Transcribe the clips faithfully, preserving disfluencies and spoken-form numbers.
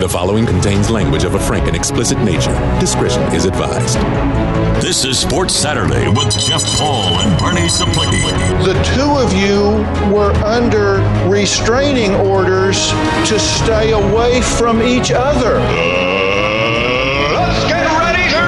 The following contains language of a frank and explicit nature. Discretion is advised. This is Sports Saturday with Jeff Paul and Bernie Saplicki. The two of you were under restraining orders to stay away from each other. Uh, let's get ready to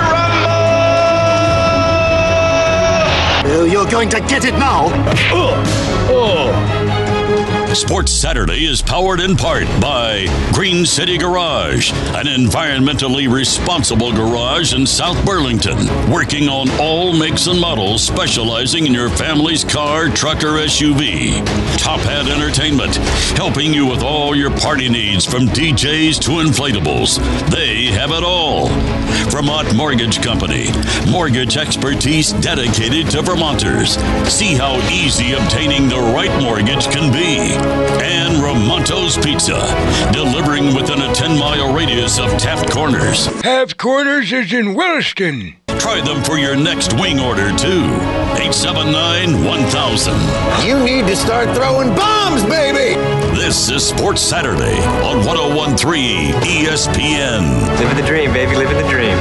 rumble! Uh, you're going to get it now. Uh, oh. Sports Saturday is powered in part by Green City Garage, an environmentally responsible garage in South Burlington, working on all makes and models, specializing in your family's car, truck, or S U V. Top Hat Entertainment, helping you with all your party needs from D Js to inflatables. They have it all. Vermont Mortgage Company, mortgage expertise dedicated to Vermonters. See how easy obtaining the right mortgage can be. And Ramonto's Pizza, delivering within a ten-mile radius of Taft Corners. Taft Corners is in Williston. Try them for your next wing order, too. eight seven nine, one thousand. You need to start throwing bombs, baby! This is Sports Saturday on one oh one point three E S P N. Living the dream, baby, living the dream.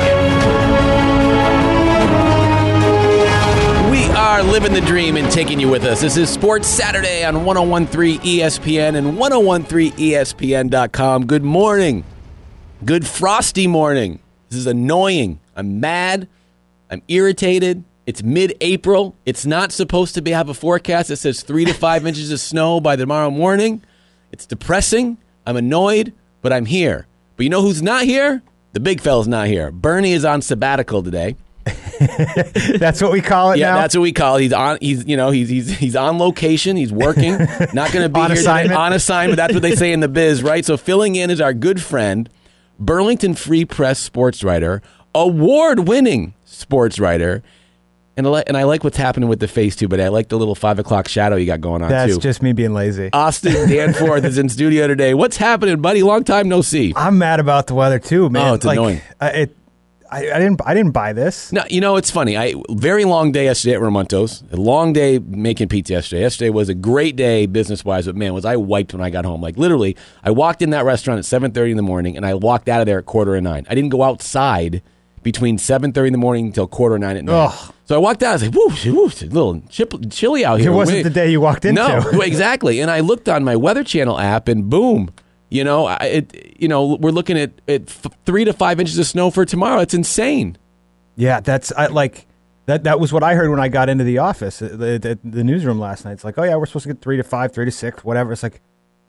We are living the dream and taking you with us. This is Sports Saturday on one oh one point three E S P N and ten thirteen E S P N dot com. Good morning. Good frosty morning. This is annoying. I'm mad. I'm irritated. It's mid-April. It's not supposed to be have a forecast that says three to five inches of snow by tomorrow morning. It's depressing. I'm annoyed, but I'm here. But you know who's not here? The big fella's not here. Bernie is on sabbatical today. That's what we call it yeah, now? Yeah, that's what we call it. He's on he's you know, he's he's he's on location, he's working, not going to be on here assignment. Today, on assignment. That's what they say in the biz, right? So filling in is our good friend, Burlington Free Press sports writer, award-winning sports writer. And I, like, and I like what's happening with the face, too, but I like the little five o'clock shadow you got going on, That's too. That's just me being lazy. Austin Danforth is in studio today. What's happening, buddy? Long time no see. I'm mad about the weather, too, man. Oh, it's like, annoying. I, it, I, I didn't I didn't buy this. No, you know, it's funny. I Very long day yesterday at Ramonto's. A long day making pizza yesterday. Yesterday was a great day business-wise, but, man, was I wiped when I got home. Like, literally, I walked in that restaurant at seven thirty in the morning, and I walked out of there at quarter of nine. I didn't go outside between seven thirty in the morning until quarter of nine at night. Ugh. So I walked out. I was like, whoo, whoo, it's a little chip, chilly out here. It wasn't Wait. the day you walked into. No, exactly. And I looked on my Weather Channel app, and boom, you know, I- it, you know, we're looking at, at f- three to five inches of snow for tomorrow. It's insane. Yeah, that's I, like that. That was what I heard when I got into the office, the, the, the newsroom last night. It's like, oh yeah, we're supposed to get three to five, three to six, whatever. It's like,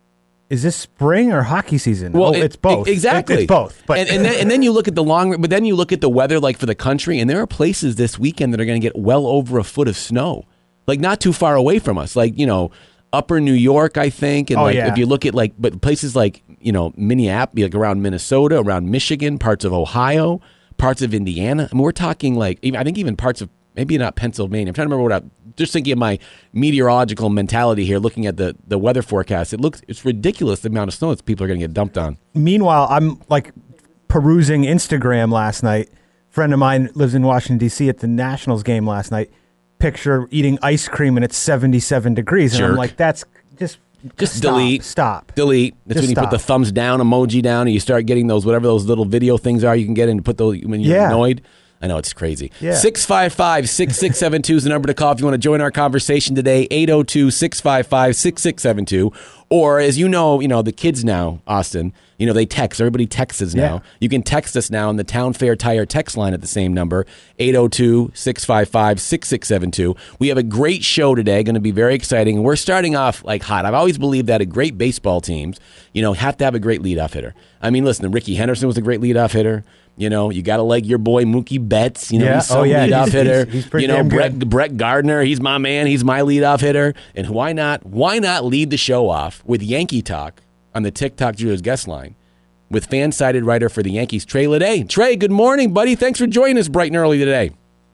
is this spring or hockey season? Well, oh, it, it's both. Exactly, it, it's both. But and, and, then, and then you look at the long, but then you look at the weather like for the country, and there are places this weekend that are going to get well over a foot of snow, like not too far away from us, like you know, upper New York, I think, and oh, like yeah. if you look at like, but places like you know Minneapolis, like around Minnesota, around Michigan, parts of Ohio, parts of Indiana. I mean, we're talking like even, I think even parts of maybe not Pennsylvania. I'm trying to remember what I. Just thinking of my meteorological mentality here, looking at the, the weather forecast, it looks it's ridiculous the amount of snow that people are going to get dumped on. Meanwhile, I'm like perusing Instagram last night. A friend of mine lives in Washington, D C at the Nationals game last night. Picture eating ice cream and it's seventy-seven degrees. And Jerk. I'm like, that's just Just stop, delete. Stop. Delete. That's Just when you stop. put the thumbs down emoji down and you start getting those, whatever those little video things are you can get in to put those when you're Yeah. annoyed. I know, it's crazy. Yeah. six five five, six six seven two is the number to call if you want to join our conversation today, eight oh two, six five five, six six seven two. Or as you know, you know, the kids now, Austin, you know, they text. Everybody texts us now. Yeah. You can text us now on the Town Fair Tire text line at the same number, eight oh two, six five five, six six seven two. We have a great show today, going to be very exciting. We're starting off like hot. I've always believed that a great baseball teams, you know, have to have a great leadoff hitter. I mean, listen, Ricky Henderson was a great leadoff hitter. You know, you got to like your boy Mookie Betts. You know, Yeah. he's some Oh, yeah. leadoff He's- hitter. he's- he's pretty you know, damn Brett, good. Brett Gardner, he's my man. He's my leadoff hitter. And why not? Why not lead the show off with Yankee Talk on the TikTok Julia's guest line with fan-sided writer for the Yankees, Trey Lede. Trey, good morning, buddy. Thanks for joining us bright and early today.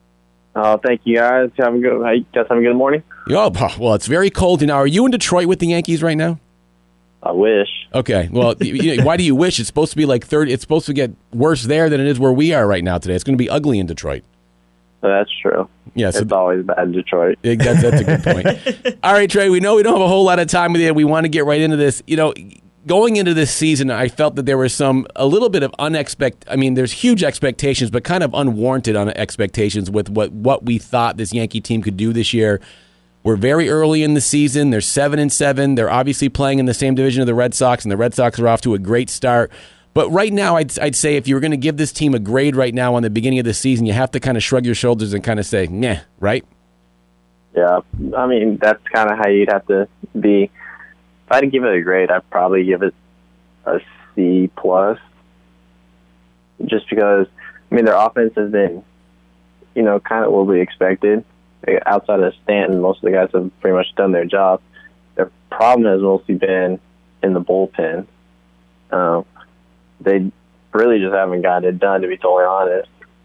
Oh, thank you guys. Have a good. Hey, guys, have a good morning. Oh, well, it's very cold now. Are you in Detroit with the Yankees right now? I wish. Okay. Well, you know, why do you wish? It's supposed to be like thirty. It's supposed to get worse there than it is where we are right now today. It's going to be ugly in Detroit. That's true. Yeah, so it's always bad in Detroit. That's, that's a good point. All right, Trey, we know we don't have a whole lot of time with you. We want to get right into this. You know, going into this season, I felt that there was some a little bit of unexpected. I mean, there's huge expectations, but kind of unwarranted on expectations with what what we thought this Yankee team could do this year. We're very early in the season. They're seven and seven. They're obviously playing in the same division of the Red Sox, and the Red Sox are off to a great start. But right now, I'd I'd say if you were going to give this team a grade right now on the beginning of the season, you have to kind of shrug your shoulders and kind of say, "Nah," right? Yeah, I mean that's kind of how you'd have to be. If I had to give it a grade, I'd probably give it a C plus, just because I mean their offense has been, you know, kind of what we expected. Outside of Stanton, most of the guys have pretty much done their job. Their problem has mostly been in the bullpen. Um, they really just haven't gotten it done, to be totally honest.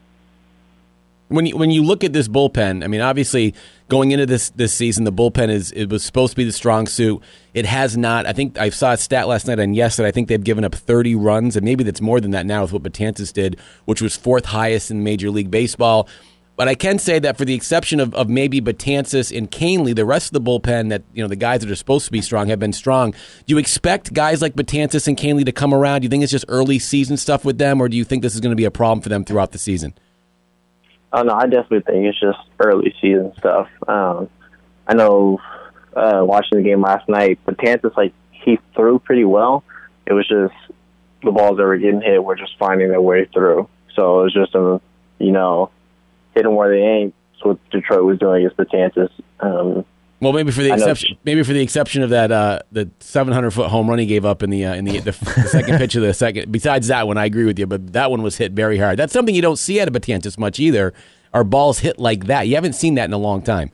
When you, when you look at this bullpen, I mean, obviously going into this this season, the bullpen is it was supposed to be the strong suit. It has not. I think I saw a stat last night on Yes that I think they've given up thirty runs, and maybe that's more than that now with what Betances did, which was fourth highest in Major League Baseball. But I can say that for the exception of, of maybe Betances and Canely, the rest of the bullpen, that you know the guys that are supposed to be strong have been strong. Do you expect guys like Betances and Canely to come around? Do you think it's just early season stuff with them, or do you think this is going to be a problem for them throughout the season? Oh, no, I definitely think it's just early season stuff. Um, I know uh, watching the game last night, Betances, like, he threw pretty well. It was just the balls that were getting hit were just finding their way through. So it was just, a, you know, hit them where they ain't. That's what Detroit was doing against Betances. Um, well, maybe for the exception, maybe for the exception of that, uh, the seven hundred foot home run he gave up in the uh, in the, the, the second pitch of the second. Besides that one, I agree with you, but that one was hit very hard. That's something you don't see out of Betances much either. Are balls hit like that? You haven't seen that in a long time.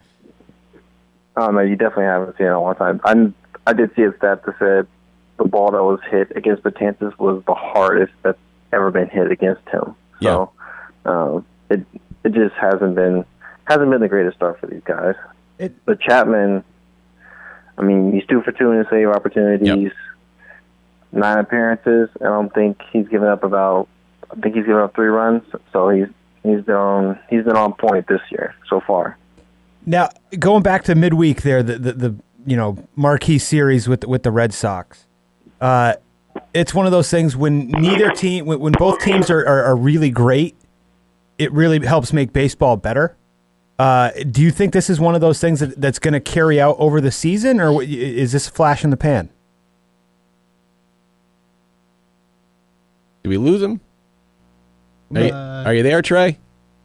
Oh no, you definitely haven't seen it in a long time. I'm, I did see a stat that said the ball that was hit against Betances was the hardest that's ever been hit against him. So yeah. um, it it just hasn't been hasn't been the greatest start for these guys. It, but Chapman, I mean, he's two for two in his save opportunities, yep. nine appearances. I don't think he's given up about. I think he's given up three runs. So he's he's been on he's been on point this year so far. Now going back to midweek, there the the, the you know marquee series with the, with the Red Sox. Uh, it's one of those things when neither team when, when both teams are, are are really great, it really helps make baseball better. Uh, do you think this is one of those things that, that's going to carry out over the season, or is this a flash in the pan? Did we lose him? Are, uh, you, are you there, Trey?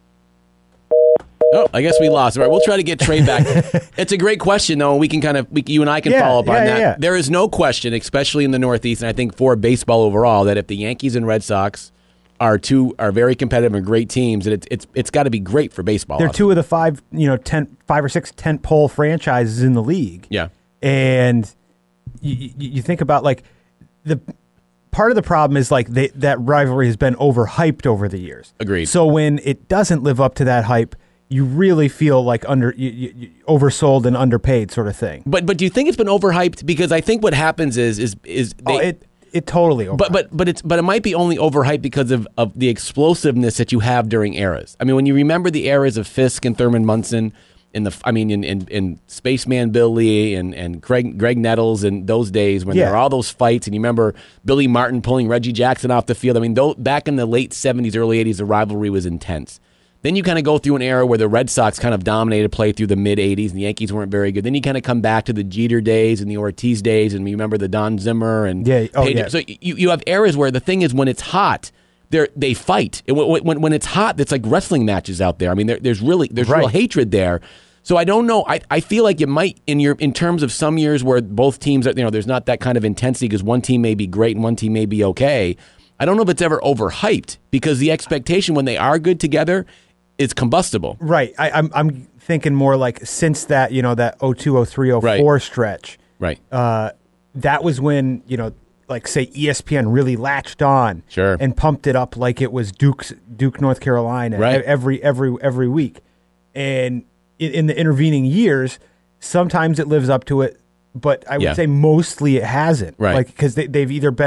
Oh, I guess we lost. All right, we'll try to get Trey back. It's a great question, though. We can kind of, we, you and I can yeah, follow up yeah, on yeah, that. Yeah. There is no question, especially in the Northeast, and I think for baseball overall, that if the Yankees and Red Sox are two are very competitive and great teams, and it's it's it's got to be great for baseball. They're two of the five, you know, ten, five or six tent pole franchises in the league. Yeah, and you, you think about like the part of the problem is like they, that rivalry has been overhyped over the years. Agreed. So when it doesn't live up to that hype, you really feel like under you, you, you oversold and underpaid sort of thing. But but do you think it's been overhyped? Because I think what happens is is is they. Oh, it, It totally overhyped. But but but it's but it might be only overhyped because of, of the explosiveness that you have during eras. I mean, when you remember the eras of Fisk and Thurman Munson, in the I mean in, in, in Spaceman Billy and and Greg Greg Nettles and those days when yeah. there were all those fights, and you remember Billy Martin pulling Reggie Jackson off the field. I mean, though, back in the late seventies, early eighties, the rivalry was intense. Then you kind of go through an era where the Red Sox kind of dominated play through the mid-eighties, and the Yankees weren't very good. Then you kind of come back to the Jeter days and the Ortiz days, and you remember the Don Zimmer and yeah, oh, Page. yeah. So you, you have eras where the thing is when it's hot, they they fight. It, when, when when it's hot, it's like wrestling matches out there. I mean, there, there's really there's right. real hatred there. So I don't know. I, I feel like you might in your in terms of some years where both teams are, you know, there's not that kind of intensity because one team may be great and one team may be okay. I don't know if it's ever overhyped because the expectation when they are good together. It's combustible. Right. I, I'm I'm thinking more like since that, you know, that oh two, oh three, oh four right. stretch. Right. Uh, that was when, you know, like say E S P N really latched on sure. and pumped it up like it was Duke's Duke, North Carolina right. every every every week. And in, in the intervening years, sometimes it lives up to it, but I would yeah. say mostly it hasn't. Right. Like because they, they've either been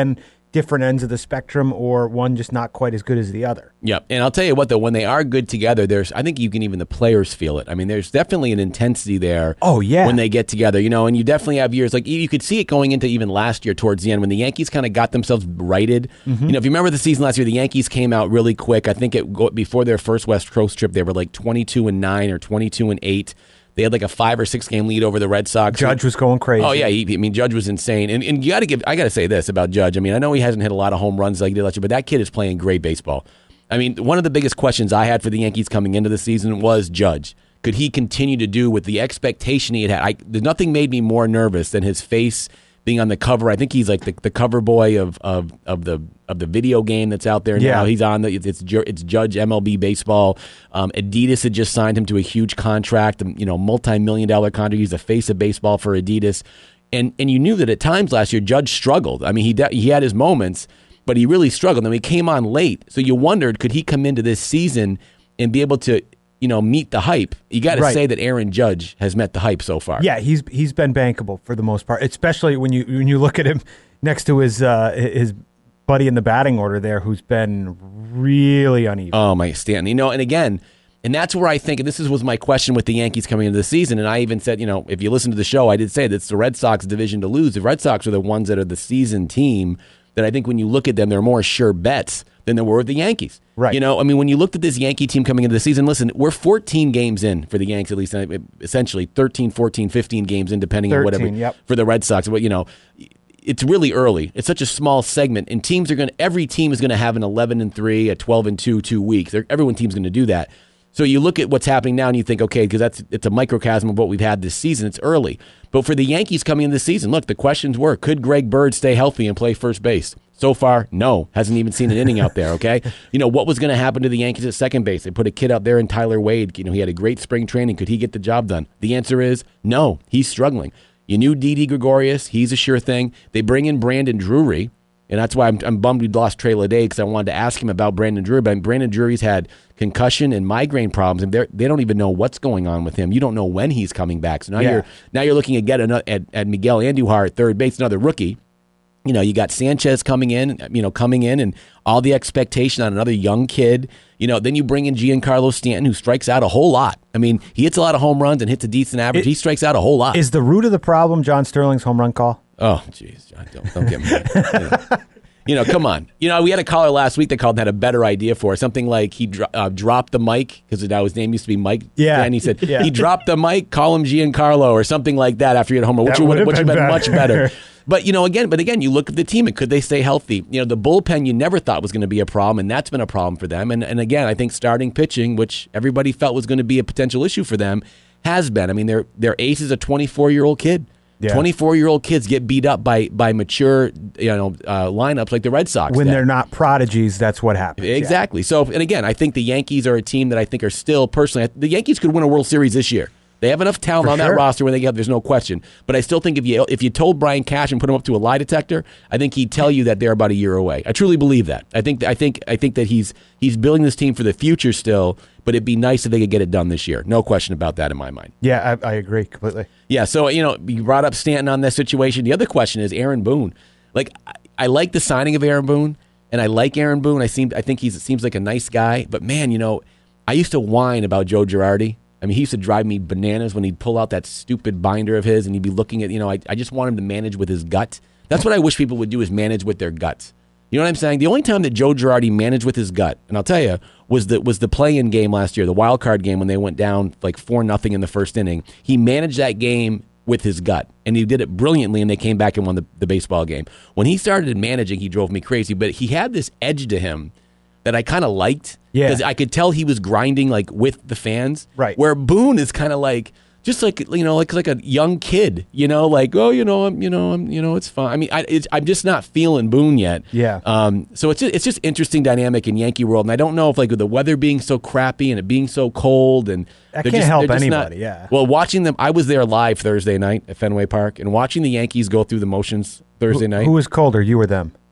different ends of the spectrum, or one just not quite as good as the other. Yeah, and I'll tell you what, though, when they are good together, there's I think you can even the players feel it. I mean, there's definitely an intensity there. Oh, yeah. When they get together, you know, and you definitely have years, like you could see it going into even last year towards the end when the Yankees kind of got themselves righted. Mm-hmm. You know, if you remember the season last year, the Yankees came out really quick. I think it before their first West Coast trip, they were like twenty-two and nine or twenty-two and eight. They had like a five or six game lead over the Red Sox. Judge was going crazy. Oh yeah, he, I mean Judge was insane. And and you got to give. I got to say this about Judge. I mean, I know he hasn't hit a lot of home runs like he did last year, but that kid is playing great baseball. I mean, one of the biggest questions I had for the Yankees coming into the season was Judge. Could he continue to do with the expectation he had had? I, nothing made me more nervous than his face being on the cover. I think he's like the, the cover boy of, of of the of the video game that's out there yeah. now. He's on the it's it's, it's Judge M L B Baseball. Um, Adidas had just signed him to a huge contract, you know, multi-million dollar contract. He's the face of baseball for Adidas, and and you knew that at times last year Judge struggled. I mean, he de- he had his moments, but he really struggled. And he came on late, so you wondered, could he come into this season and be able to, you know, meet the hype? You got to right. say that Aaron Judge has met the hype so far. Yeah, he's he's been bankable for the most part, especially when you when you look at him next to his uh, his buddy in the batting order there, who's been really uneven. Oh my Stanton, you know, and again, and that's where I think, and this is, was my question with the Yankees coming into the season, and I even said, you know, if you listen to the show, I did say that it's the Red Sox division to lose. The Red Sox are the ones that are the season team that I think when you look at them, they're more sure bets than there were with the Yankees. Right. You know, I mean, when you looked at this Yankee team coming into the season, listen, we're fourteen games in for the Yankees, at least essentially thirteen, fourteen, fifteen games in, depending on whatever, yep. for the Red Sox. But, you know, it's really early. It's such a small segment, and teams are going to, every team is going to have an eleven and three, a twelve and two, two weeks. They're, everyone team's going to do that. So you look at what's happening now and you think, okay, because that's it's a microcosm of what we've had this season. It's early. But for the Yankees coming into the season, look, the questions were, could Greg Bird stay healthy and play first base? So far, no. Hasn't even seen an inning out there, okay? You know, what was going to happen to the Yankees at second base? They put a kid out there in Tyler Wade. You know, he had a great spring training. Could he get the job done? The answer is no. He's struggling. You knew Didi Gregorius. He's a sure thing. They bring in Brandon Drury, and that's why I'm, I'm bummed we lost Trey Lede, because I wanted to ask him about Brandon Drury. But Brandon Drury's had concussion and migraine problems, and they don't even know what's going on with him. You don't know when he's coming back. So now yeah. you're now you're looking at, another, at at Miguel Andujar at third base, another rookie. You know, you got Sanchez coming in, you know, coming in, and all the expectation on another young kid. You know, then you bring in Giancarlo Stanton, who strikes out a whole lot. I mean, he hits a lot of home runs and hits a decent average. It, he strikes out a whole lot. Is the root of the problem John Sterling's home run call? Oh, jeez, John, don't, don't get me. you, know, you know, come on. You know, we had a caller last week that called and had a better idea for it. Something like he dro- uh, dropped the mic, because now his name used to be Mike. Yeah. And he said, yeah. he dropped the mic, call him Giancarlo, or something like that after he had a home run, which would have been, been much better. But, you know, again, but again, you look at the team, and could they stay healthy? You know, the bullpen you never thought was going to be a problem, and that's been a problem for them. And, and again, I think starting pitching, which everybody felt was going to be a potential issue for them, has been. I mean, their their ace is a twenty-four-year-old kid. Yeah. twenty-four-year-old kids get beat up by by mature, you know, uh, lineups like the Red Sox. When did. they're not prodigies, that's what happens. Exactly. Yeah. So, and again, I think the Yankees are a team that I think are still, personally, the Yankees could win a World Series this year. They have enough talent For on sure. that roster where they have, there's no question. But I still think if you if you told Brian Cash and put him up to a lie detector, I think he'd tell you that they're about a year away. I truly believe that. I think I think I think that he's he's building this team for the future still, but it'd be nice if they could get it done this year. No question about that in my mind. Yeah, I, I agree completely. Yeah, so, you know, you brought up Stanton on this situation. The other question is Aaron Boone. Like, I, I like the signing of Aaron Boone, and I like Aaron Boone. I seem I think he seems like a nice guy. But, man, you know, I used to whine about Joe Girardi. I mean, he used to drive me bananas when he'd pull out that stupid binder of his and he'd be looking at, you know, I, I just want him to manage with his gut. That's what I wish people would do, is manage with their guts. You know what I'm saying? The only time that Joe Girardi managed with his gut, and I'll tell you, was the was the play-in game last year, the wild card game when they went down like four nothing in the first inning. He managed that game with his gut, and he did it brilliantly, and they came back and won the, the baseball game. When he started managing, he drove me crazy, but he had this edge to him that I kind of liked. Yeah. Because I could tell he was grinding like with the fans. Right. Where Boone is kind of like, just like, you know, like like a young kid, you know, like, oh, you know, I'm, you know, I'm, you know, it's fine. I mean, I, it's, I'm just not feeling Boone yet. Yeah. Um. So it's just, it's just interesting dynamic in Yankee world, and I don't know if like with the weather being so crappy and it being so cold, and that they're can't just, help they're just anybody. Not, yeah. Well, watching them, I was there live Thursday night at Fenway Park, and watching the Yankees go through the motions Thursday who, night. Who was colder, you or them?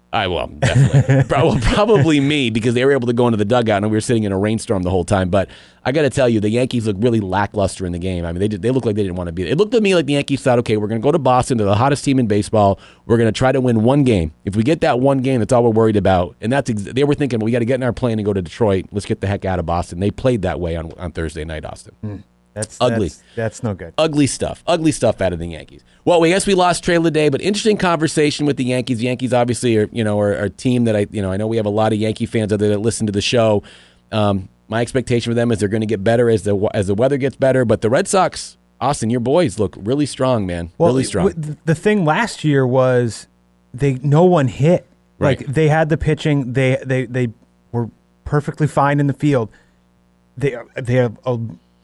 I will, definitely. Well, probably me, because they were able to go into the dugout and we were sitting in a rainstorm the whole time. But I got to tell you, the Yankees look really lackluster in the game. I mean, they did, they look like they didn't want to be there. It looked to me like the Yankees thought, okay, we're going to go to Boston, they're the hottest team in baseball. We're going to try to win one game. If we get that one game, that's all we're worried about. And that's ex- they were thinking, well, we got to get in our plane and go to Detroit. Let's get the heck out of Boston. They played that way on, on Thursday night, Austin. Mm. That's ugly. That's, that's no good. Ugly stuff. Ugly stuff out of the Yankees. Well, we guess we lost Trey Day, but interesting conversation with the Yankees. The Yankees obviously are, you know, are, are a team that I, you know, I know we have a lot of Yankee fans out there that listen to the show. Um, my expectation for them is they're going to get better as the as the weather gets better. But the Red Sox, Austin, your boys look really strong, man. Well, really strong. W- the thing last year was they no one hit. Right. Like they had the pitching. They they they were perfectly fine in the field. They they have a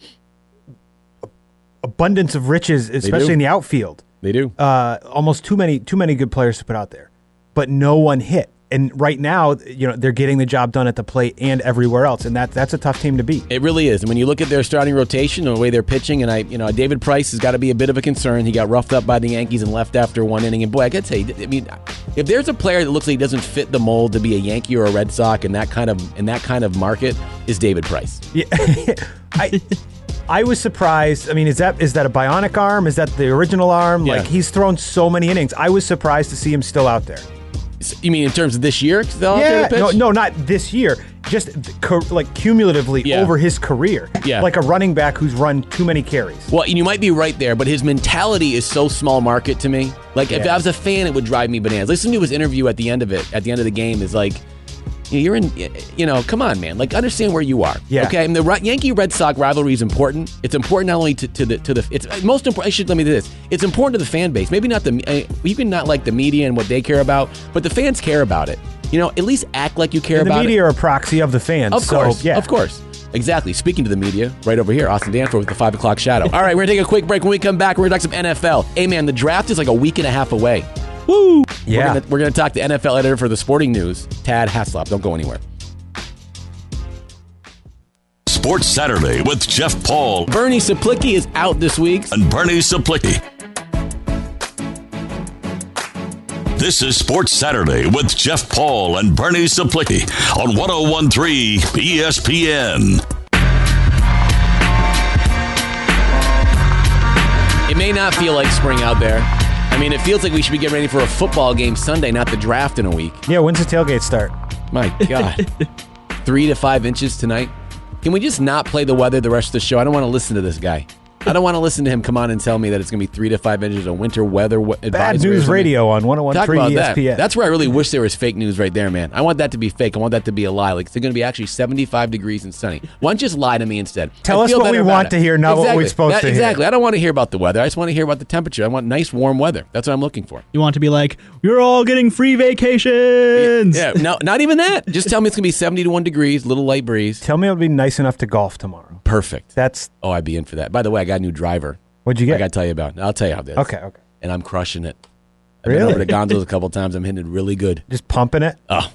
abundance of riches, especially in the outfield. They do. Uh, almost too many too many good players to put out there, but no one hit. And right now, you know, they're getting the job done at the plate and everywhere else, and that that's a tough team to beat. It really is. And when you look at their starting rotation and the way they're pitching, and I, you know, David Price has got to be a bit of a concern. He got roughed up by the Yankees and left after one inning. And boy, I got to tell you, I mean, if there's a player that looks like he doesn't fit the mold to be a Yankee or a Red Sox in that kind of in that kind of market, is David Price. Yeah, I. I was surprised. I mean, is that is that a bionic arm? Is that the original arm? Yeah. Like, he's thrown so many innings. I was surprised to see him still out there. You mean in terms of this year? Still yeah, out there to no, pitch? no, not this year. Just co- like cumulatively Yeah. over his career. Yeah. Like a running back who's run too many carries. Well, you might be right there, but his mentality is so small market to me. Like, if Yeah. I was a fan, it would drive me bananas. Listen to his interview at the end of it, at the end of the game, is like, you're in, you know, come on, man. Like, understand where you are. Yeah. Okay. And the Yankee Red Sox rivalry is important. It's important not only to, to the to the. It's most important. I should let me do this. It's important to the fan base. Maybe not the. Uh, you can not like the media and what they care about, but the fans care about it. You know, at least act like you care And about the media it. are a proxy of the fans. Of course. So, yeah. Of course. Exactly. Speaking to the media, right over here, Austin Danforth with the five o'clock shadow. All right, we're gonna take a quick break. When we come back, we're gonna talk some N F L. Hey, man, the draft is like a week and a half away. Woo! Yeah. We're gonna, we're gonna talk to N F L editor for the Sporting News, Tad Haslop. Don't go anywhere. Sports Saturday with Jeff Paul. Bernie Saplicki is out this week. And Bernie Saplicki. This is Sports Saturday with Jeff Paul and Bernie Saplicki on one oh one point three E S P N. It may not feel like spring out there. I mean, it feels like we should be getting ready for a football game Sunday, not the draft in a week. Yeah, when's the tailgate start? My God. Three to five inches tonight. Can we just not play the weather the rest of the show? I don't want to listen to this guy. I don't want to listen to him come on and tell me that it's going to be three to five inches of winter weather w- advisory. Bad News Radio on one oh one point three E S P N. That. That's where I really wish there was fake news right there, man. I want that to be fake. I want that to be a lie. Like, it's going to be actually seventy-five degrees and sunny. Why don't you just lie to me instead? Tell I us feel what we better about want it. to hear, not what we're supposed That- to hear. Exactly. I don't want to hear about the weather. I just want to hear about the temperature. I want nice, warm weather. That's what I'm looking for. You want to be like, you're all getting free vacations. Yeah, no, not even that. Just tell me it's going to be seventy to one degrees, little light breeze. Tell me it'll be nice enough to golf tomorrow. Perfect. That's. Oh, I'd be in for that. By the way, I got a new driver. What'd you I get? got to tell you about. I'll tell you how this. Okay, okay. And I'm crushing it. I've Really? been over to Gonzo's a couple times. I'm hitting it really good. Just pumping it? Oh,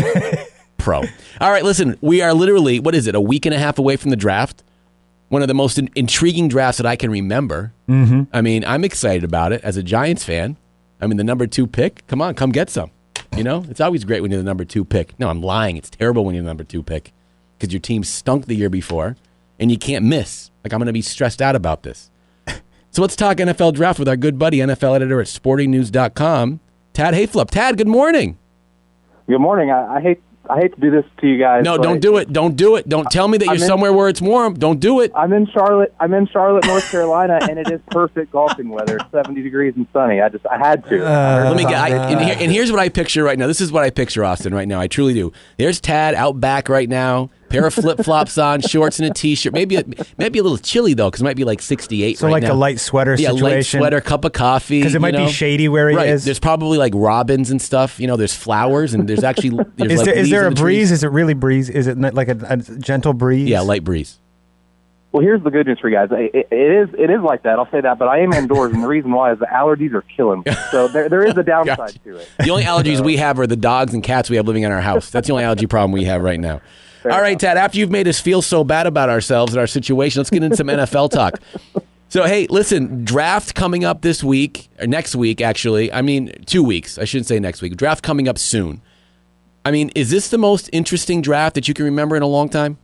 pro. All right, listen, we are literally, what is it, a week and a half away from the draft? One of the most in- intriguing drafts that I can remember. Mm-hmm. I mean, I'm excited about it as a Giants fan. I mean, the number two pick, come on, come get some. You know, it's always great when you're the number two pick. No, I'm lying. It's terrible when you're the number two pick because your team stunk the year before and you can't miss. Like, I'm going to be stressed out about this. So let's talk N F L draft with our good buddy, N F L editor at sporting news dot com, Tad Hayflup. Tad, good morning. Good morning. I, I hate I hate to do this to you guys. No, but don't do it. Don't do it. Don't tell me that I'm you're in- somewhere where it's warm. Don't do it. I'm in Charlotte. I'm in Charlotte, North Carolina, and it is perfect golfing weather. It's seventy degrees and sunny. I just I had to. Uh, Let me get. I, and, here, and here's what I picture right now. This is what I picture, Austin, right now. I truly do. There's Tad out back right now. Pair of flip flops on, shorts and a t-shirt. Maybe a, maybe a little chilly though, because it might be like sixty-eight. So right like now. a light sweater yeah, situation. light sweater, cup of coffee. Because it might you know? be shady where he right. is. There's probably like robins and stuff. You know, there's flowers and there's actually there's Is like there, is leaves there in a the breeze? trees. Is it really breeze? Is it not like a, a gentle breeze? Yeah, light breeze. Well, here's the good news for you guys. It, it is it is like that. I'll say that, but I am indoors, and the reason why is the allergies are killing me. So there there is a downside Gotcha. to it. The only allergies we have are the dogs and cats we have living in our house. That's the only allergy problem we have right now. Fair All right, enough. Tad, after you've made us feel so bad about ourselves and our situation, let's get into some N F L talk. So, hey, listen, draft coming up this week, or next week, actually. I mean, two weeks. I shouldn't say next week. Draft coming up soon. I mean, is this the most interesting draft that you can remember in a long time?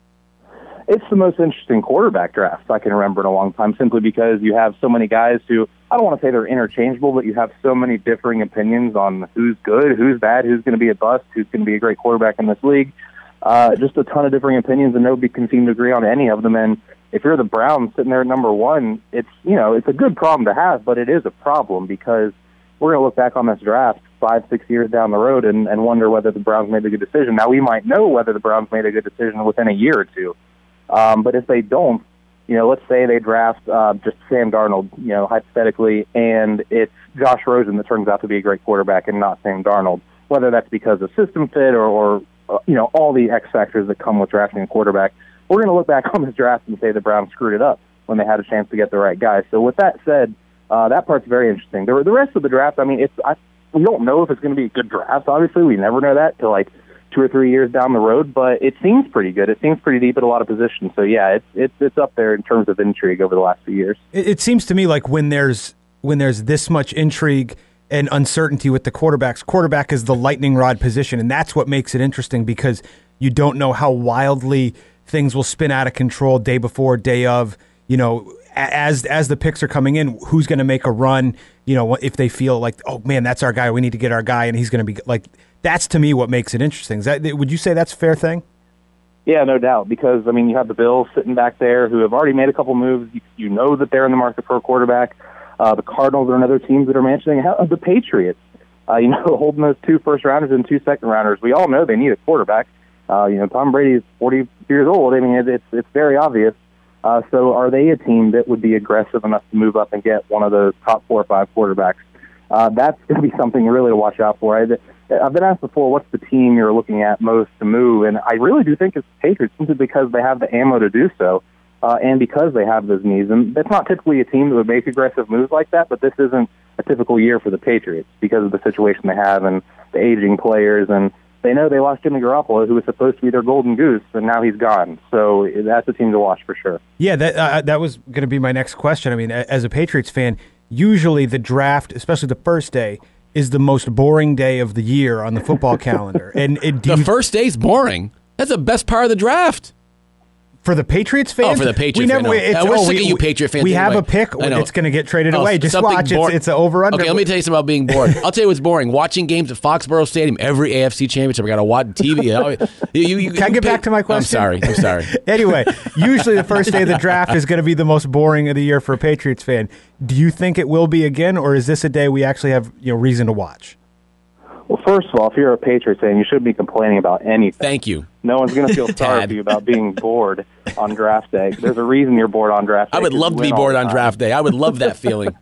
It's the most interesting quarterback draft I can remember in a long time, simply because you have so many guys who, I don't want to say they're interchangeable, but you have so many differing opinions on who's good, who's bad, who's going to be a bust, who's going to be a great quarterback in this league. Uh, just a ton of differing opinions, and nobody can seem to agree on any of them. And if you're the Browns sitting there at number one, it's, you know, it's a good problem to have, but it is a problem because we're going to look back on this draft five, six years down the road and, and wonder whether the Browns made a good decision. Now, we might know whether the Browns made a good decision within a year or two. Um, but if they don't, you know, let's say they draft uh, just Sam Darnold, you know, hypothetically, and it's Josh Rosen that turns out to be a great quarterback and not Sam Darnold, whether that's because of system fit or, or uh, you know, all the X factors that come with drafting a quarterback, we're going to look back on this draft and say the Browns screwed it up when they had a chance to get the right guy. So with that said, uh, that part's very interesting. The, the rest of the draft, I mean, it's I, we don't know if it's going to be a good draft. Obviously, we never know that till like two or three years down the road, but it seems pretty good. It seems pretty deep at a lot of positions. So yeah, it's it's it's up there in terms of intrigue over the last few years. It, it seems to me like when there's when there's this much intrigue and uncertainty with the quarterbacks, quarterback is the lightning rod position, and that's what makes it interesting because you don't know how wildly things will spin out of control day before, day of. You know, as as the picks are coming in, who's going to make a run? You know, if they feel like, oh man, that's our guy, we need to get our guy, and he's going to be like. That's, to me, what makes it interesting. Is that, would you say that's a fair thing? Yeah, no doubt, because, I mean, you have the Bills sitting back there who have already made a couple moves. You, you know that they're in the market for a quarterback. Uh, the Cardinals are another team that are mentioning. How, the Patriots, uh, you know, holding those two first-rounders and two second-rounders. We all know they need a quarterback. Uh, you know, Tom Brady is forty years old. I mean, it, it's it's very obvious. Uh, so are they a team that would be aggressive enough to move up and get one of those top four or five quarterbacks? Uh, that's going to be something really to watch out for. I, I've been asked before, what's the team you're looking at most to move? And I really do think it's the Patriots, simply because they have the ammo to do so, uh, and because they have those needs. And that's not typically a team that would make aggressive moves like that, but this isn't a typical year for the Patriots because of the situation they have and the aging players. And they know they lost Jimmy Garoppolo, who was supposed to be their golden goose, and now he's gone. So that's a team to watch for sure. Yeah, that uh, that was going to be my next question. I mean, as a Patriots fan, usually the draft, especially the first day, is the most boring day of the year on the football calendar. And it, the you, first day's boring. That's the best part of the draft. For the Patriots fans? Oh, for the Patriots we never, fans. No. We're oh, sick we, of you Patriot fans. We anyway. have a pick. It's going to get traded oh, away. Just watch. It's, it's an over-under. Okay, let me tell you something about being bored. I'll tell you what's boring. Watching games at Foxborough Stadium, every A F C championship, I got to watch T V. you, you, you, Can I get pay, back to my question? I'm sorry. I'm sorry. Anyway, usually the first day of the draft is going to be the most boring of the year for a Patriots fan. Do you think it will be again, or is this a day we actually have you know reason to watch? Well, first of all, if you're a Patriots fan, you shouldn't be complaining about anything. Thank you. No one's going to feel sorry for you about being bored on draft day. There's a reason you're bored on draft day. I would love to be bored on draft day. I would love that feeling.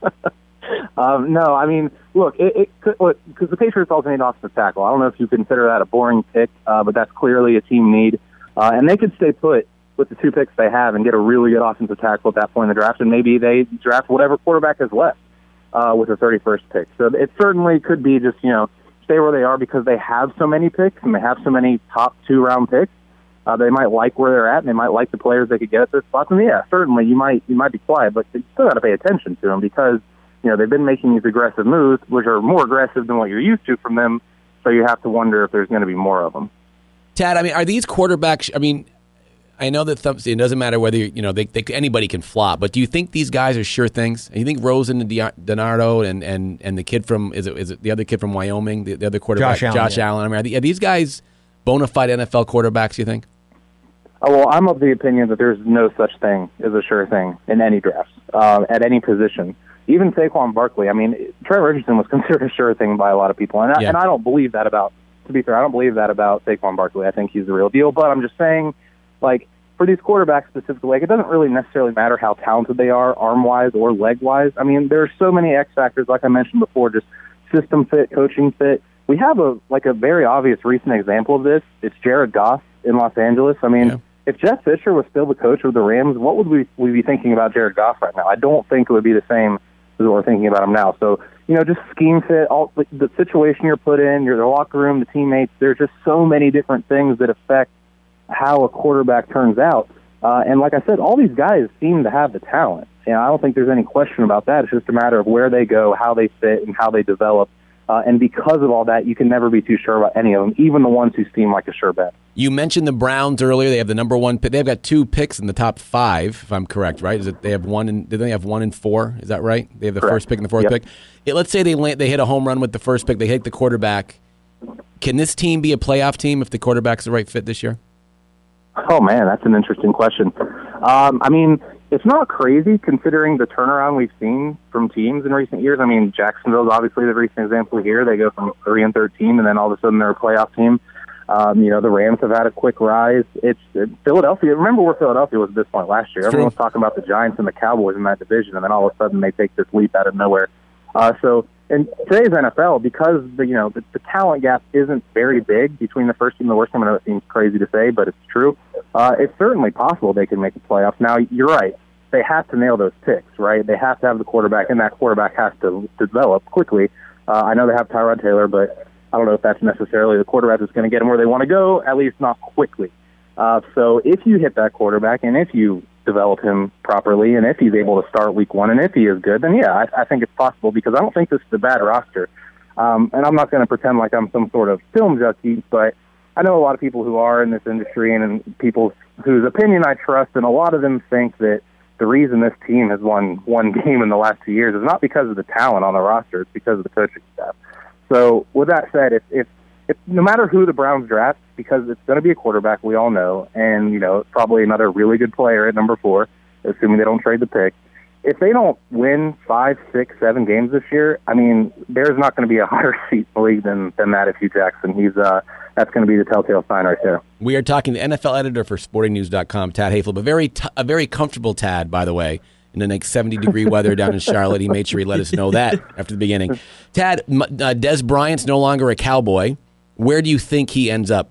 um, no, I mean, look, it because the Patriots also need offensive tackle. I don't know if you consider that a boring pick, uh, but that's clearly a team need. Uh, and they could stay put with the two picks they have and get a really good offensive tackle at that point in the draft, and maybe they draft whatever quarterback is left. Uh, with the thirty-first pick. So it certainly could be just, you know, stay where they are because they have so many picks and they have so many top two-round picks. Uh, they might like where they're at and they might like the players they could get at their spots. And, yeah, certainly you might you might be quiet, but you still got to pay attention to them because, you know, they've been making these aggressive moves, which are more aggressive than what you're used to from them, so you have to wonder if there's going to be more of them. Tad, I mean, are these quarterbacks, I mean, I know that th- it doesn't matter whether, you know, they, they, anybody can flop, but do you think these guys are sure things? And you think Rosen and DiNardo and, and, and the kid from, is it is it the other kid from Wyoming, the, the other quarterback, Josh Allen, Josh yeah. Allen, I mean, are, the, are these guys bona fide N F L quarterbacks, you think? Oh, well, I'm of the opinion that there's no such thing as a sure thing in any draft, uh, at any position. Even Saquon Barkley, I mean, Trevor Richardson was considered a sure thing by a lot of people, and I, yeah. and I don't believe that about, to be fair, I don't believe that about Saquon Barkley. I think he's the real deal, but I'm just saying, like, for these quarterbacks specifically, like, it doesn't really necessarily matter how talented they are, arm-wise or leg-wise. I mean, there's so many X factors, like I mentioned before, just system fit, coaching fit. We have a like a very obvious recent example of this. It's Jared Goff in Los Angeles. I mean, yeah. if Jeff Fisher was still the coach of the Rams, what would we, we be thinking about Jared Goff right now? I don't think it would be the same as what we're thinking about him now. So, you know, just scheme fit, all the, the situation you're put in, your the locker room, the teammates, there's just so many different things that affect how a quarterback turns out. Uh, and like I said, all these guys seem to have the talent. And I don't think there's any question about that. It's just a matter of where they go, how they fit, and how they develop. Uh, and because of all that, you can never be too sure about any of them, even the ones who seem like a sure bet. You mentioned the Browns earlier. They have the number one pick. They've got two picks in the top five, if I'm correct, right? Is it they have one and did they have one and four? Is that right? They have the Correct. first pick and the fourth Yep. pick. It, let's say they land, they hit a home run with the first pick. They hit the quarterback. Can this team be a playoff team if the quarterback's the right fit this year? Oh, man, that's an interesting question. Um, I mean, it's not crazy considering the turnaround we've seen from teams in recent years. I mean, Jacksonville's obviously the recent example here. They go from three and thirteen, and then all of a sudden they're a playoff team. Um, you know, the Rams have had a quick rise. It's it, Philadelphia. Remember where Philadelphia was at this point last year. It's Everyone true. was talking about the Giants and the Cowboys in that division, and then all of a sudden they take this leap out of nowhere. Uh, so in today's N F L, because the you know the, the talent gap isn't very big between the first team and the worst team, I know it seems crazy to say, but it's true. Uh, it's certainly possible they can make the playoffs. Now, you're right. They have to nail those picks, right? They have to have the quarterback, and that quarterback has to, to develop quickly. Uh, I know they have Tyrod Taylor, but I don't know if that's necessarily the quarterback that's going to get them where they want to go, at least not quickly. Uh, so if you hit that quarterback, and if you develop him properly, and if he's able to start week one, and if he is good, then yeah, I, I think it's possible, because I don't think this is a bad roster. Um, and I'm not going to pretend like I'm some sort of film junkie, but I know a lot of people who are in this industry and, and people whose opinion I trust, and a lot of them think that the reason this team has won one game in the last two years is not because of the talent on the roster, it's because of the coaching staff. So with that said, if, if, if no matter who the Browns draft, because it's going to be a quarterback, we all know, and you know probably another really good player at number four, assuming they don't trade the pick, if they don't win five, six, seven games this year, I mean, there's not going to be a higher seat in the league than, than that if Hugh Jackson. He's uh, that's going to be the telltale sign right there. We are talking to N F L editor for sporting news dot com, Tad Hayflip, a very t- a very comfortable Tad, by the way, in the next seventy degree weather down in Charlotte. He made sure he let us know that after the beginning. Tad, uh, Dez Bryant's no longer a Cowboy. Where do you think he ends up?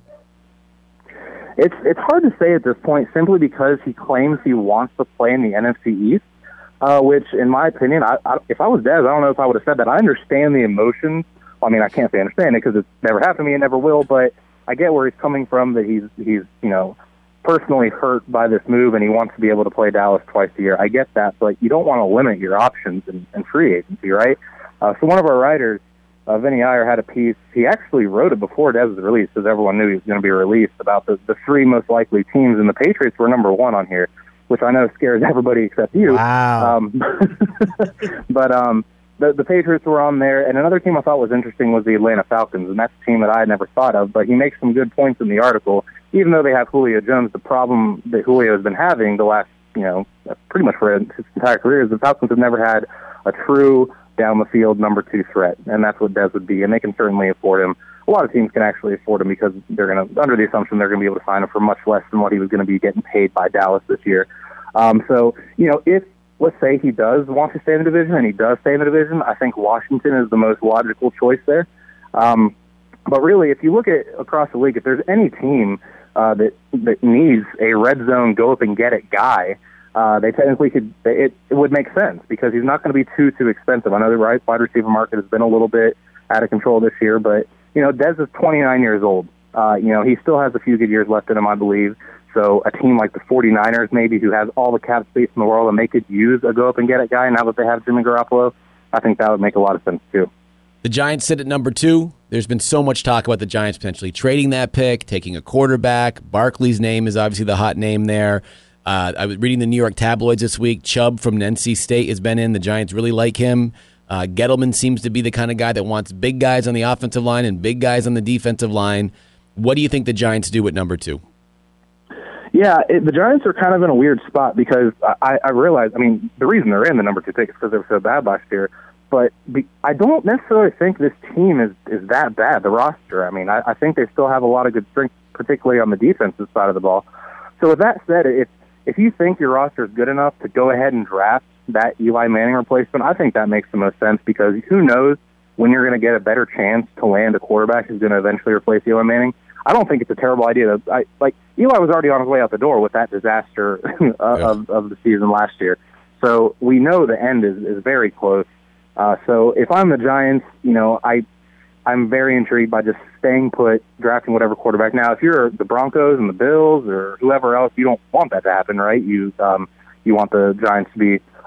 It's it's hard to say at this point, simply because he claims he wants to play in the N F C East, uh, which, in my opinion, I, I, if I was Dez, I don't know if I would have said that. I understand the emotions. I mean, I can't say I understand it because it's never happened to me, it never will, but I get where he's coming from, that he's, he's you know, personally hurt by this move, and he wants to be able to play Dallas twice a year. I get that, but you don't want to limit your options in, in free agency, right? Uh, so one of our writers, uh, Vinny Iyer, had a piece. He actually wrote it before Dez was released, because everyone knew he was going to be released, about the, the three most likely teams, and the Patriots were number one on here, which I know scares everybody except you. Wow. Um, but um, the, the Patriots were on there, and another team I thought was interesting was the Atlanta Falcons, and that's a team that I had never thought of, but he makes some good points in the article. Even though they have Julio Jones, the problem that Julio has been having the last, you know, pretty much for his entire career is the Falcons have never had a true down-the-field number two threat, and that's what Dez would be, and they can certainly afford him. A lot of teams can actually afford him because they're going to, under the assumption they're going to be able to sign him for much less than what he was going to be getting paid by Dallas this year. Um, so, you know, if, let's say he does want to stay in the division, and he does stay in the division, I think Washington is the most logical choice there. Um, but really, if you look at across the league, if there's any team uh, that that needs a red zone go up and get it guy, uh, they technically could. It, it would make sense because he's not going to be too too expensive. I know the right wide receiver market has been a little bit out of control this year, but you know, Dez is twenty-nine years old. Uh, you know, he still has a few good years left in him, I believe. So a team like the 49ers, maybe, who has all the cap space in the world, and they could use a go-up-and-get-it guy now that they have Jimmy Garoppolo, I think that would make a lot of sense, too. The Giants sit at number two. There's been so much talk about the Giants potentially trading that pick, taking a quarterback. Barkley's name is obviously the hot name there. Uh, I was reading the New York tabloids this week. Chubb from N C State has been in. The Giants really like him. Uh, Gettleman seems to be the kind of guy that wants big guys on the offensive line and big guys on the defensive line. What do you think the Giants do at number two? Yeah, it, the Giants are kind of in a weird spot because I, I realize, I mean, the reason they're in the number two pick is because they were so bad last year. But be, I don't necessarily think this team is, is that bad, the roster. I mean, I, I think they still have a lot of good strength, particularly on the defensive side of the ball. So with that said, if, if you think your roster is good enough to go ahead and draft that Eli Manning replacement, I think that makes the most sense because who knows when you're going to get a better chance to land a quarterback who's going to eventually replace Eli Manning. I don't think it's a terrible idea. To, I, like Eli was already on his way out the door with that disaster of, of the season last year. So we know the end is, is very close. Uh, so if I'm the Giants, you know, I, I'm very intrigued by just staying put, drafting whatever quarterback. Now, if you're the Broncos and the Bills or whoever else, you don't want that to happen, right? You um, you want the Giants to be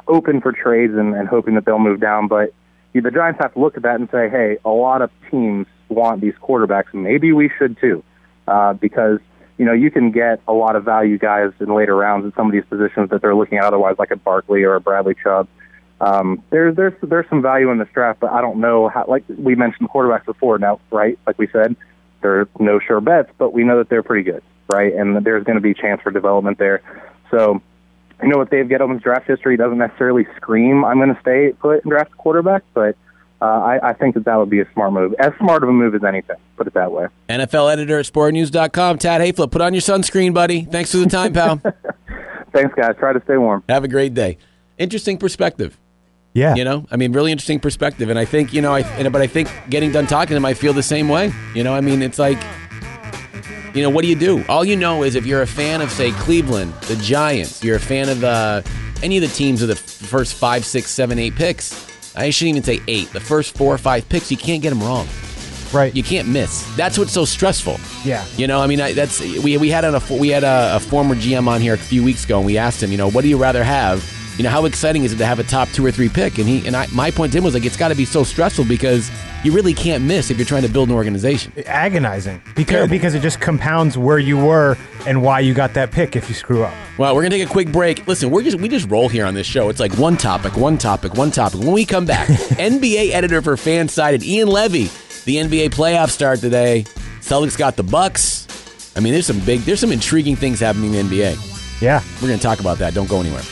open for trades and, and hoping that they'll move down. But the Giants have to look at that and say, hey, a lot of teams want these quarterbacks. Maybe we should too, uh, because you know you can get a lot of value guys in later rounds in some of these positions that they're looking at otherwise, like a Barkley or a Bradley Chubb. Um, there's there's there's some value in this draft, but I don't know how. Like we mentioned quarterbacks before, now, right? Like we said, there's no sure bets, but we know that they're pretty good, right? And there's going to be a chance for development there. So, you know, with Dave Gettleman's draft history, doesn't necessarily scream I'm going to stay put and draft a quarterback, but uh, I, I think that that would be a smart move, as smart of a move as anything. Put it that way. N F L editor at sport news dot com, Tad Hayflip. Put on your sunscreen, buddy. Thanks for the time, pal. Thanks, guys. Try to stay warm. Have a great day. Interesting perspective. Yeah. You know, I mean, really interesting perspective. And I think, you know, I, but I think getting done talking to him, I feel the same way. You know, I mean, it's like, you know, what do you do? All you know is if you're a fan of, say, Cleveland, the Giants, you're a fan of uh, any of the teams with the first five, six, seven, eight picks. I shouldn't even say eight. The first four or five picks, you can't get them wrong. Right. You can't miss. That's what's so stressful. Yeah. You know, I mean, I, that's we we had a we had a, a former G M on here a few weeks ago, and we asked him, you know, what do you rather have? You know, how exciting is it to have a top two or three pick? And he and I, my point to him was like, it's got to be so stressful because you really can't miss if you're trying to build an organization. Agonizing because because it just compounds where you were and why you got that pick if you screw up. Well, we're gonna take a quick break. Listen, we're just we just roll here on this show. It's like one topic, one topic, one topic. When we come back, N B A editor for Fansided, Ian Levy. The N B A playoffs start today. Celtics got the Bucks. I mean, there's some big, there's some intriguing things happening in the N B A. Yeah, we're gonna talk about that. Don't go anywhere.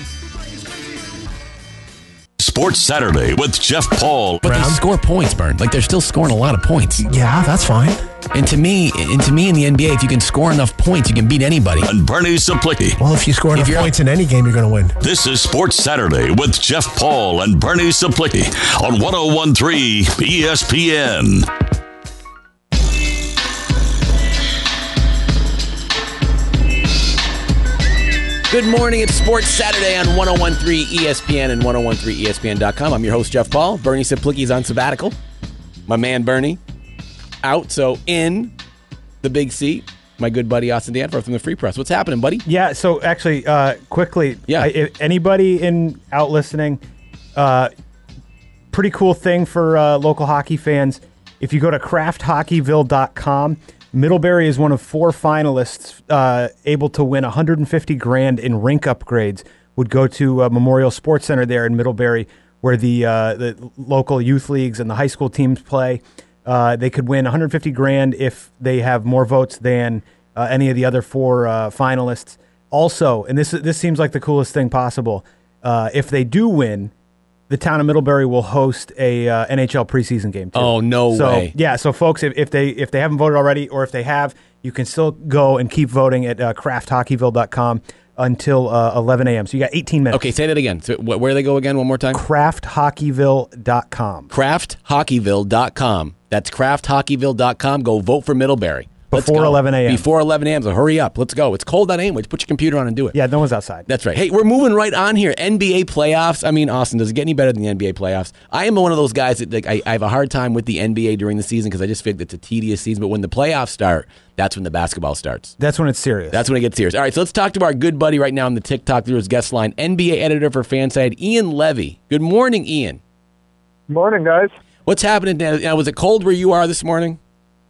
Sports Saturday with Jeff Paul. But they score points, Bern. Like, they're still scoring a lot of points. Yeah, that's fine. And to me, and to me in the N B A, if you can score enough points, you can beat anybody. And Bernie Saplicki. Well, if you score enough points in any game, you're going to win. This is Sports Saturday with Jeff Paul and Bernie Saplicki on one oh one point three E S P N. Good morning. It's Sports Saturday on one oh one point three E S P N and one oh one point three E S P N dot com. I'm your host, Jeff Paul. Bernie Saplicki is on sabbatical. My man, Bernie, out. So in the big seat, my good buddy, Austin Danforth from the Free Press. What's happening, buddy? Yeah, so actually, uh, quickly, yeah. I, if anybody in out listening, uh, pretty cool thing for uh, local hockey fans. If you go to craft hockeyville dot com, Middlebury is one of four finalists uh, able to win one hundred fifty grand in rink upgrades. Would go to uh, Memorial Sports Center there in Middlebury, where the uh, the local youth leagues and the high school teams play. Uh, they could win one hundred fifty grand if they have more votes than uh, any of the other four uh, finalists. Also, and this this seems like the coolest thing possible. Uh, if they do win, the town of Middlebury will host a uh, N H L preseason game too. Oh, no so, way! Yeah, so folks, if, if they if they haven't voted already, or if they have, you can still go and keep voting at uh, craft hockeyville dot com until uh, eleven a.m. So you got eighteen minutes. Okay, say that again. So wh- where do they go again? One more time. craft hockeyville dot com. craft hockeyville dot com. That's craft hockeyville dot com. Go vote for Middlebury. Before eleven a.m. Before eleven a.m. So hurry up. Let's go. It's cold out anyway. Put your computer on and do it. Yeah, no one's outside. That's right. Hey, we're moving right on here. N B A playoffs. I mean, Austin, does it get any better than the N B A playoffs? I am one of those guys that like, I, I have a hard time with the N B A during the season because I just feel like it's a tedious season. But when the playoffs start, that's when the basketball starts. That's when it's serious. That's when it gets serious. All right, so let's talk to our good buddy right now on the TikTok through his guest line, N B A editor for Fanside, Ian Levy. Good morning, Ian. Morning, guys. What's happening now? Now, was it cold where you are this morning?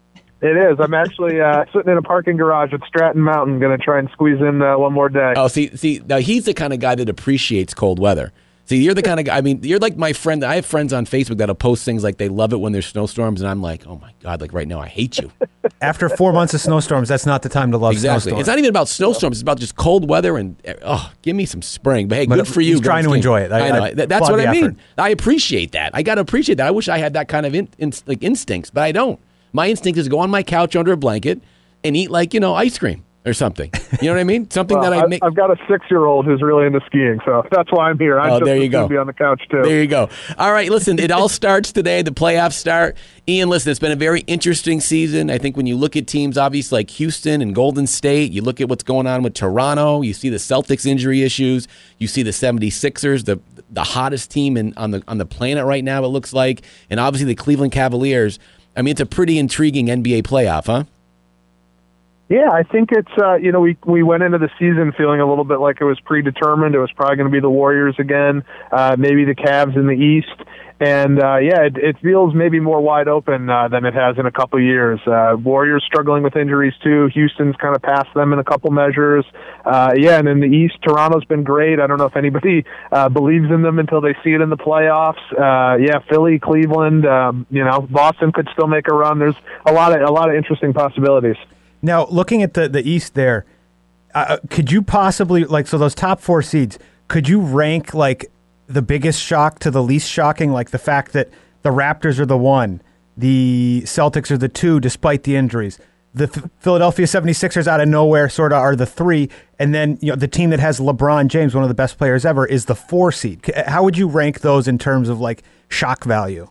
It is. I'm actually uh, sitting in a parking garage at Stratton Mountain, going to try and squeeze in uh, one more day. Oh, see, see, now he's the kind of guy that appreciates cold weather. See, you're the kind of guy, I mean, you're like my friend. I have friends on Facebook that'll post things like they love it when there's snowstorms, and I'm like, oh my God, like right now, I hate you. After four months of snowstorms, that's not the time to love exactly. snowstorms. It's not even about snowstorms. It's about just cold weather and, oh, give me some spring. But hey, but good for you. He's trying to enjoy it. I, I know. I, that's what I mean. effort. I appreciate that. I got to appreciate that. I wish I had that kind of in, in, like instincts, but I don't. My instinct is to go on my couch under a blanket and eat like, you know, ice cream or something. You know what I mean? Something well, that I make. I've got a six-year-old who's really into skiing, so that's why I'm here. I'm oh, just there you go. Be on the couch too. There you go. All right, listen, it all starts today. The playoffs start. Ian, listen, it's been a very interesting season. I think when you look at teams, obviously, like Houston and Golden State, you look at what's going on with Toronto, you see the Celtics injury issues, you see the seventy-sixers, the the hottest team in, on the on the planet right now, it looks like, and obviously the Cleveland Cavaliers. I mean, it's a pretty intriguing N B A playoff, huh? Yeah, I think it's, uh, you know, we we went into the season feeling a little bit like it was predetermined. It was probably going to be the Warriors again, uh, maybe the Cavs in the East. And, uh, yeah, it, it feels maybe more wide open uh, than it has in a couple years. Uh, Warriors struggling with injuries, too. Houston's kind of passed them in a couple measures. Uh, yeah, and in the East, Toronto's been great. I don't know if anybody uh, believes in them until they see it in the playoffs. Uh, yeah, Philly, Cleveland, um, you know, Boston could still make a run. There's a lot of a lot of interesting possibilities. Now, looking at the, the East there, uh, could you possibly, like, so those top four seeds, could you rank, like, the biggest shock to the least shocking, like the fact that the Raptors are the one, the Celtics are the two despite the injuries, the F- Philadelphia seventy-sixers out of nowhere sort of are the three, and then you know the team that has LeBron James, one of the best players ever, is the four seed. How would you rank those in terms of like shock value?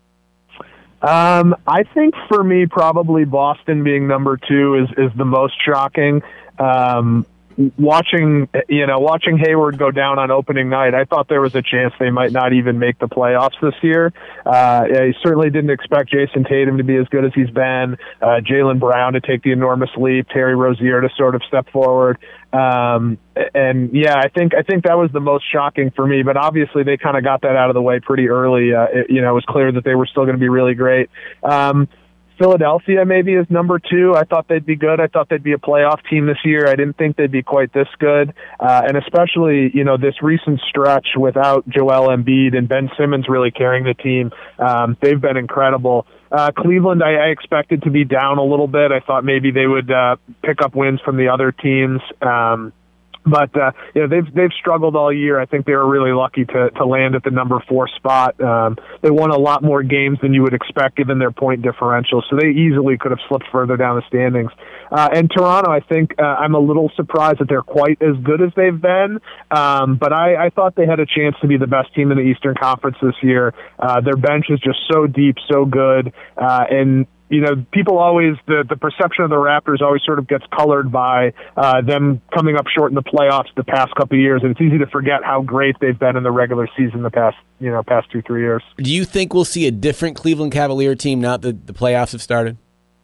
Um, I think for me, probably Boston being number two is, is the most shocking. Um, Watching, you know, watching Hayward go down on opening night, I thought there was a chance they might not even make the playoffs this year. Uh, I certainly didn't expect Jason Tatum to be as good as he's been, uh, Jaylen Brown to take the enormous leap, Terry Rozier to sort of step forward. Um, and yeah, I think, I think that was the most shocking for me, but obviously they kind of got that out of the way pretty early. Uh, it, you know, it was clear that they were still going to be really great. Um, Philadelphia maybe is number two. I thought they'd be good. I thought they'd be a playoff team this year. I didn't think they'd be quite this good. Uh, and especially, you know, this recent stretch without Joel Embiid and Ben Simmons really carrying the team. Um, they've been incredible. Uh, Cleveland, I, I expected to be down a little bit. I thought maybe they would uh, pick up wins from the other teams. Um, But, uh, you know, they've, they've struggled all year. I think they were really lucky to, to land at the number four spot. Um, they won a lot more games than you would expect given their point differential, so they easily could have slipped further down the standings. Uh, and Toronto, I think, uh, I'm a little surprised that they're quite as good as they've been. Um, but I, I thought they had a chance to be the best team in the Eastern Conference this year. Uh, their bench is just so deep, so good. Uh, and, You know, people always, the, the perception of the Raptors always sort of gets colored by uh, them coming up short in the playoffs the past couple of years, and it's easy to forget how great they've been in the regular season the past, you know, past two, three years. Do you think we'll see a different Cleveland Cavalier team now that the playoffs have started?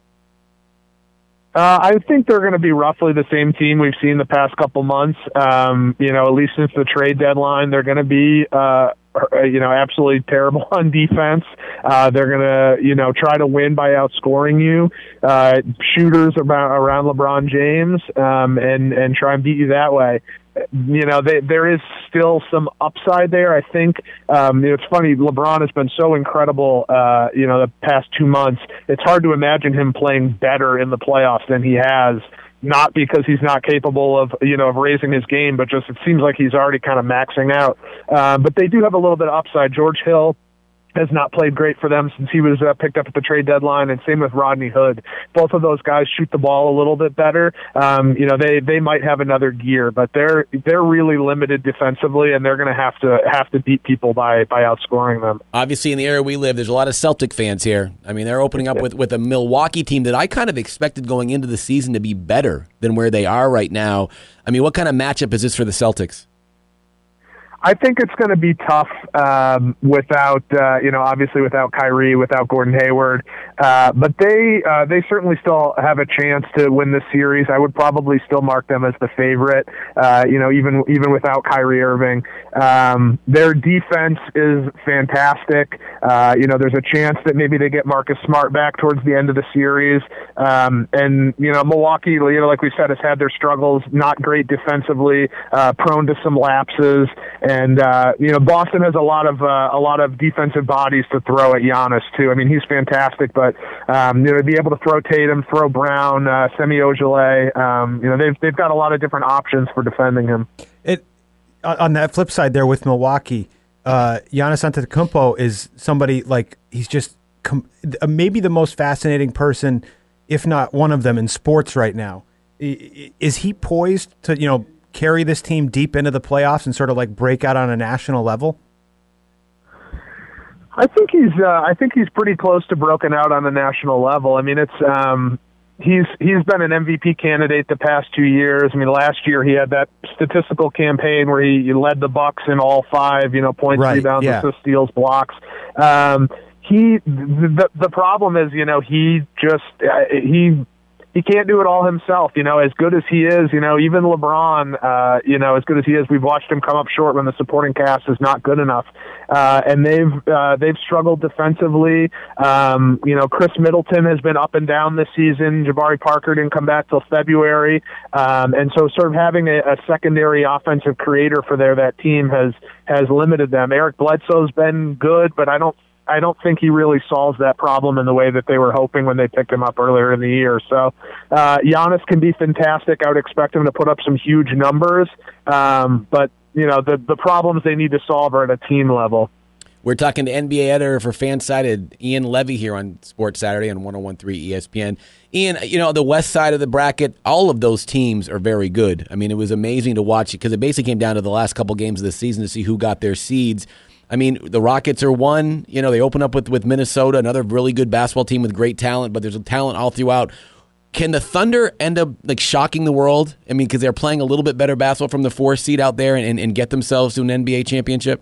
Uh, I think they're going to be roughly the same team we've seen the past couple months. Um, you know, at least since the trade deadline, they're going to be, uh, you know, absolutely terrible on defense. Uh, they're going to, you know, try to win by outscoring you, uh, shooters about, around LeBron James, um, and, and try and beat you that way. You know, they, there is still some upside there. I think, um, you know, it's funny, LeBron has been so incredible, uh, you know, the past two months. It's hard to imagine him playing better in the playoffs than he has, not because he's not capable of, you know, of raising his game, but just it seems like he's already kind of maxing out. Uh, but they do have a little bit of upside. George Hill has not played great for them since he was uh, picked up at the trade deadline, and same with Rodney Hood. Both of those guys shoot the ball a little bit better. Um, you know, they they might have another gear, but they're they're really limited defensively, and they're going to have to have to beat people by by outscoring them. Obviously, in the area we live, there's a lot of Celtic fans here. I mean, they're opening up with with a Milwaukee team that I kind of expected going into the season to be better than where they are right now. I mean, what kind of matchup is this for the Celtics? I think it's going to be tough um, without, uh, you know, obviously without Kyrie, without Gordon Hayward. Uh, but they uh, they certainly still have a chance to win this series. I would probably still mark them as the favorite, uh, you know, even even without Kyrie Irving. Um, their defense is fantastic. Uh, you know, there's a chance that maybe they get Marcus Smart back towards the end of the series. Um, and, you know, Milwaukee, you know, like we said, has had their struggles, not great defensively, uh, prone to some lapses. And, uh, you know, Boston has a lot of uh, a lot of defensive bodies to throw at Giannis, too. I mean, he's fantastic, but, um, you know, to be able to throw Tatum, throw Brown, uh, Semi Ojeleye, um, you know, they've, they've got a lot of different options for defending him. It On that flip side there with Milwaukee, uh, Giannis Antetokounmpo is somebody, like, he's just com- maybe the most fascinating person, if not one of them, in sports right now. Is he poised to, you know, carry this team deep into the playoffs and sort of like break out on a national level? I think he's. Uh, I think he's pretty close to broken out on a national level. I mean, it's. Um, he's he's been an M V P candidate the past two years. I mean, last year he had that statistical campaign where he, he led the Bucks in all five. You know, points, right, rebounds, yeah. assists, steals, blocks. Um, he. The the problem is, you know, he just uh, he. he can't do it all himself. You know, as good as he is, you know, even LeBron, uh, you know, as good as he is, we've watched him come up short when the supporting cast is not good enough. Uh, and they've uh, they've struggled defensively. Um, you know, Chris Middleton has been up and down this season. Jabari Parker didn't come back till February. Um, and so sort of having a, a secondary offensive creator for there, that team has has limited them. Eric Bledsoe's been good, but I don't I don't think he really solves that problem in the way that they were hoping when they picked him up earlier in the year. So uh, Giannis can be fantastic. I would expect him to put up some huge numbers. Um, but, you know, the, the problems they need to solve are at a team level. We're talking to N B A editor for Fansided, Ian Levy, here on Sports Saturday on one oh one three E S P N. Ian, you know, the west side of the bracket, all of those teams are very good. I mean, it was amazing to watch it because it basically came down to the last couple games of the season to see who got their seeds. I mean, the Rockets are one. You know, they open up with, with Minnesota, another really good basketball team with great talent, but there's a talent all throughout. Can the Thunder end up like shocking the world? I mean, because they're playing a little bit better basketball from the four seed out there and, and, and get themselves to an N B A championship?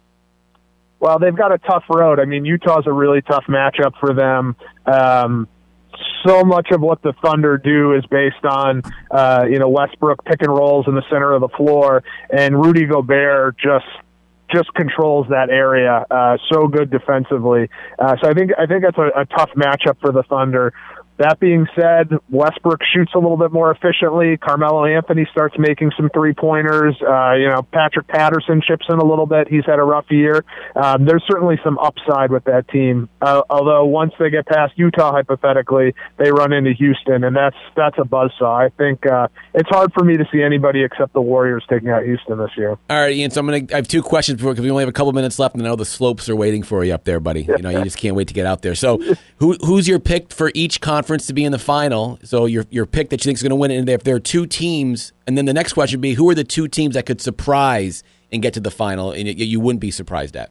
Well, they've got a tough road. I mean, Utah's a really tough matchup for them. Um, so much of what the Thunder do is based on, uh, you know, Westbrook pick and rolls in the center of the floor, and Rudy Gobert just just controls that area. Uh, so good defensively. Uh, so I think I think that's a, a tough matchup for the Thunder. That being said, Westbrook shoots a little bit more efficiently. Carmelo Anthony starts making some three-pointers. Uh, you know, Patrick Patterson chips in a little bit. He's had a rough year. Um, there's certainly some upside with that team. Uh, although once they get past Utah, hypothetically, they run into Houston, and that's that's a buzzsaw. I think uh, it's hard for me to see anybody except the Warriors taking out Houston this year. All right, Ian, so I'm gonna, I have two questions before because we only have a couple minutes left, and I know the slopes are waiting for you up there, buddy. You know, you just can't wait to get out there. So who who's your pick for each conference to be in the final? So your your pick that you think is going to win it, and if there are two teams, and then the next question would be, who are the two teams that could surprise and get to the final, and you wouldn't be surprised at?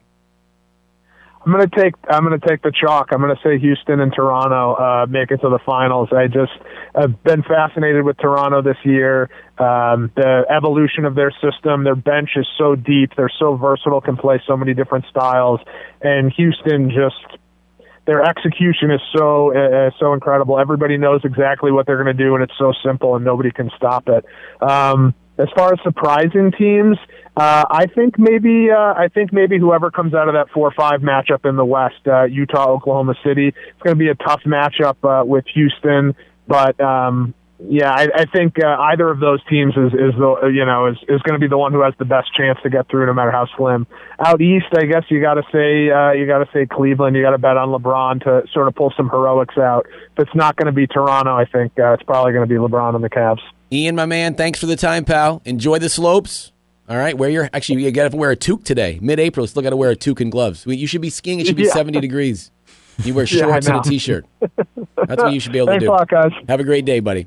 I'm gonna take I'm gonna take the chalk. I'm gonna say Houston and Toronto uh, make it to the finals. I just have been fascinated with Toronto this year. Um, the evolution of their system, their bench is so deep. They're so versatile, can play so many different styles, and Houston just. Their execution is so uh, so incredible. Everybody knows exactly what they're going to do, and it's so simple, and nobody can stop it. Um, as far as surprising teams, uh, I think maybe uh, I think maybe whoever comes out of that four five matchup in the West, uh, Utah, Oklahoma City, it's going to be a tough matchup uh, with Houston, but. Um, Yeah, I, I think uh, either of those teams is, is the you know is, is going to be the one who has the best chance to get through, no matter how slim. Out east, I guess you got to say uh, you got to say Cleveland. You got to bet on LeBron to sort of pull some heroics out. If it's not going to be Toronto, I think uh, it's probably going to be LeBron and the Cavs. Ian, my man, thanks for the time, pal. Enjoy the slopes. All right, wear your actually you got to wear a toque today. Mid-April, still got to wear a toque and gloves. You should be skiing. It should be yeah. seventy degrees. You wear shorts yeah, and a t-shirt. That's what you should be able Thanks to do. A lot, guys. Have a great day, buddy.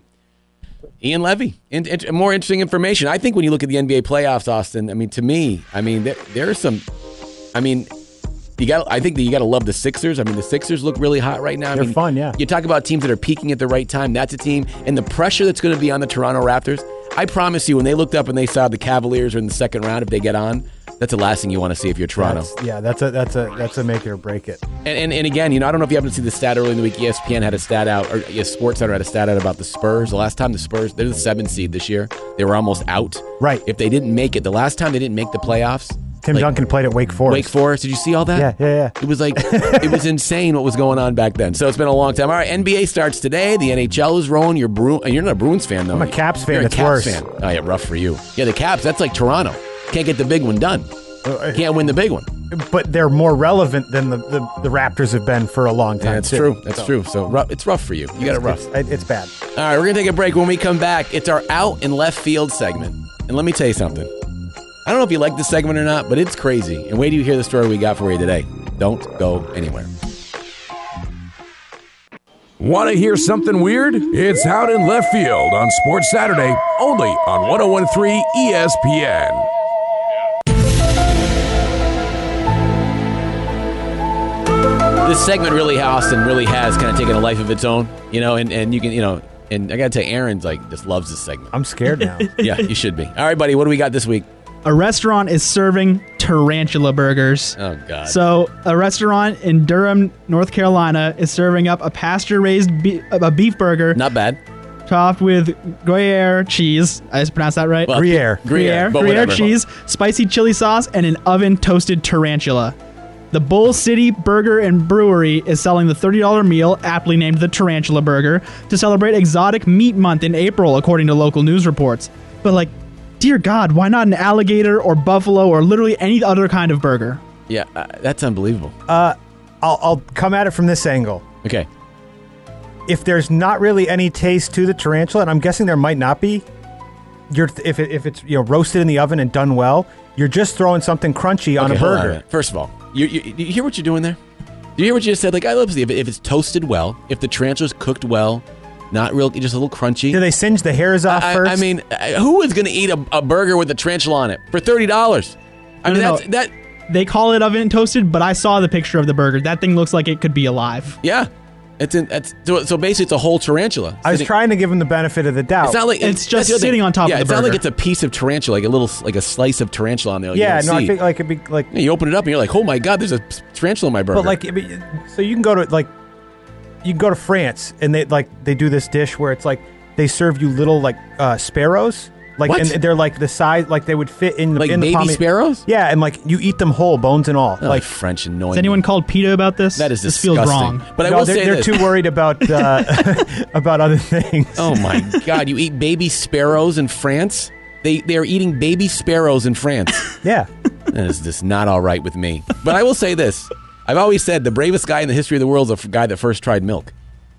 Ian Levy, and, and more interesting information. I think when you look at the N B A playoffs, Austin, I mean, to me, I mean, there, there are some, I mean, you got. I think that you got to love the Sixers. I mean, the Sixers look really hot right now. I They're mean, fun, yeah. You talk about teams that are peaking at the right time. That's a team, and the pressure that's going to be on the Toronto Raptors. I promise you, when they looked up and they saw the Cavaliers are in the second round, if they get on, that's the last thing you want to see if you're Toronto. That's, yeah, that's a that's a that's a make it or break it. And, and and again, you know, I don't know if you happen to see the stat early in the week. E S P N had a stat out, or yeah, SportsCenter had a stat out about the Spurs. The last time the Spurs, they're the seventh seed this year. They were almost out. Right. If they didn't make it, the last time they didn't make the playoffs. Tim like, Duncan played at Wake Forest. Wake Forest. Did you see all that? Yeah, yeah, yeah. It was like, it was insane what was going on back then. So it's been a long time. All right, N B A starts today. The N H L is rolling. You're Bru- You're not a Bruins fan, though. I'm a Caps fan. You're a it's Caps worse. fan. Oh, yeah, rough for you. Yeah, the Caps, that's like Toronto. Can't get the big one done. Can't win the big one. But they're more relevant than the, the, the Raptors have been for a long time. Yeah, that's too. true. That's so. true. So rough, it's rough for you. You got it rough. It's, it's bad. All right, we're going to take a break. When we come back, it's our Out in Left Field segment. And let me tell you something. I don't know if you like this segment or not, but it's crazy. And wait till you hear the story we got for you today. Don't go anywhere. Want to hear something weird? It's Out in Left Field on Sports Saturday, only on one oh one three E S P N. This segment really, Austin, really has kind of taken a life of its own, you know, and, and you can, you know, and I got to tell you, Aaron's like, just loves this segment. I'm scared now. Yeah, you should be. All right, buddy, what do we got this week? A restaurant is serving tarantula burgers. Oh, God. So a restaurant in Durham, North Carolina is serving up a pasture-raised be- a beef burger. Not bad. topped with Gruyere cheese. I just pronounced that right? Well, Gruyere. Gruyere. but Gruyere whatever. cheese, spicy chili sauce, and an oven-toasted tarantula. The Bull City Burger and Brewery is selling the thirty dollars meal, aptly named the Tarantula Burger, to celebrate Exotic Meat Month in April, according to local news reports. But, like, dear God, why not an alligator or buffalo or literally any other kind of burger? Yeah, uh, that's unbelievable. Uh, I'll, I'll come at it from this angle. Okay. If there's not really any taste to the tarantula, and I'm guessing there might not be, you're if it, if it's you know roasted in the oven and done well, you're just throwing something crunchy on Okay, a hold on burger. minute. First of all, you, you, you hear what you're doing there? Do you hear what you just said? Like, I love to see if, it- if it's toasted well, if the tarantula's cooked well, not real, just a little crunchy. Do they singe the hairs off I, first? I mean, uh, who is going to eat a, a burger with a tarantula on it for thirty dollars? I No, mean, no, that's no. that. They call it oven toasted, but I saw the picture of the burger. That thing looks like it could be alive. Yeah, it's in. It's, so, so basically, it's a whole tarantula. I was sitting- trying to give him the benefit of the doubt. It's not like It's just that's the other sitting thing. on top yeah, of the it's not like burger. it's a piece of tarantula, like a little, like a slice of tarantula on there. Like yeah, you no, don't I see. think like it'd be like, Yeah, you open it up and you're like, oh my god, there's a tarantula in my burger. but like, it'd be- so you can go to like, you can go to France and they like they do this dish where it's like they serve you little like uh, sparrows, like What? and they're like the size like they would fit in the Like in the baby palm of- sparrows? Yeah, and like you eat them whole, bones and all. Oh, like French annoying. Has anyone called PETA about this? That is This disgusting. feels wrong. But I no, will they're, say they're this. too worried about uh, about other things. Oh my god, you eat baby sparrows in France? They they are eating baby sparrows in France. Yeah, That is just not all right with me. But I will say this. I've always said the bravest guy in the history of the world is the guy that first tried milk.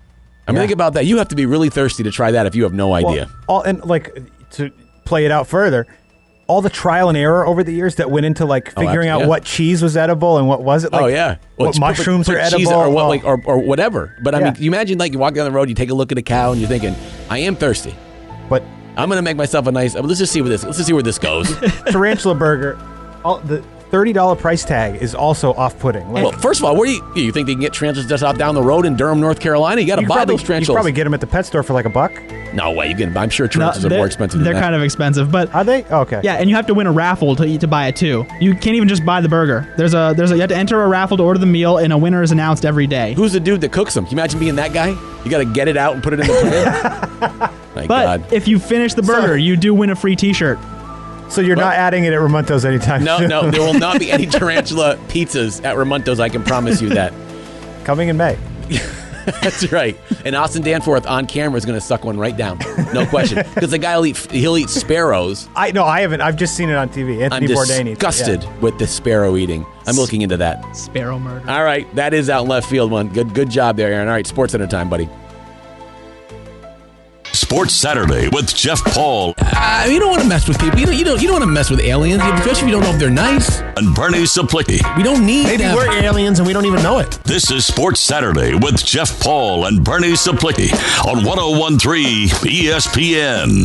I mean, Yeah. think about that. You have to be really thirsty to try that if you have no idea. Well, all and like to play it out further, all the trial and error over the years that went into like Oh, figuring out yeah. what cheese was edible and what wasn't. Like, oh yeah, what it's- mushrooms put are cheese edible or what, Oh. like, or, or whatever. But I Yeah. mean, you imagine like you walk down the road, you take a look at a cow, and you're thinking, I am thirsty, but I'm gonna make myself a nice. Let's just see where this. Let's just see where this goes. tarantula burger, all the thirty dollar price tag is also off putting. Like, Well, first of all, where do you, you think they can get tarantulas just off down the road in Durham, North Carolina? You got to you buy probably, those You tarantulas. probably get them at the pet store for like a buck. No way, you can. I'm sure No, tarantulas are they're- more expensive than They're that. kind of expensive, but Are they? Oh, okay. yeah, and you have to win a raffle to to buy it too. You can't even just buy the burger. There's a there's a you have to enter a raffle to order the meal, and a winner is announced every day. Who's the dude that cooks them? Can you imagine being that guy? You got to get it out and put it in the pan. My But God. if you finish the burger, you do win a free T-shirt. So you're not adding it at Ramonto's anytime No, soon. no, there will not be any tarantula pizzas at Ramonto's. I can promise you that. Coming in May. That's right. And Austin Danforth on camera is going to suck one right down. No question. Because the guy will eat, he'll eat sparrows. I no, I haven't. I've just seen it on T V. Anthony I'm Bourdain. eats it, disgusted yeah. with the sparrow eating. I'm looking into that. Sparrow murder. All right, that is out in left field one. Good good job there, Aaron. All right, Sports Center time, buddy. Sports Saturday with Jeff Paul Uh, you don't want to mess with people. You don't, you don't, you don't want to mess with aliens, especially if you don't know if they're nice. and Bernie Saplicki. We don't need Maybe them. we're aliens and we don't even know it. This is Sports Saturday with Jeff Paul and Bernie Saplicki on one oh one three E S P N.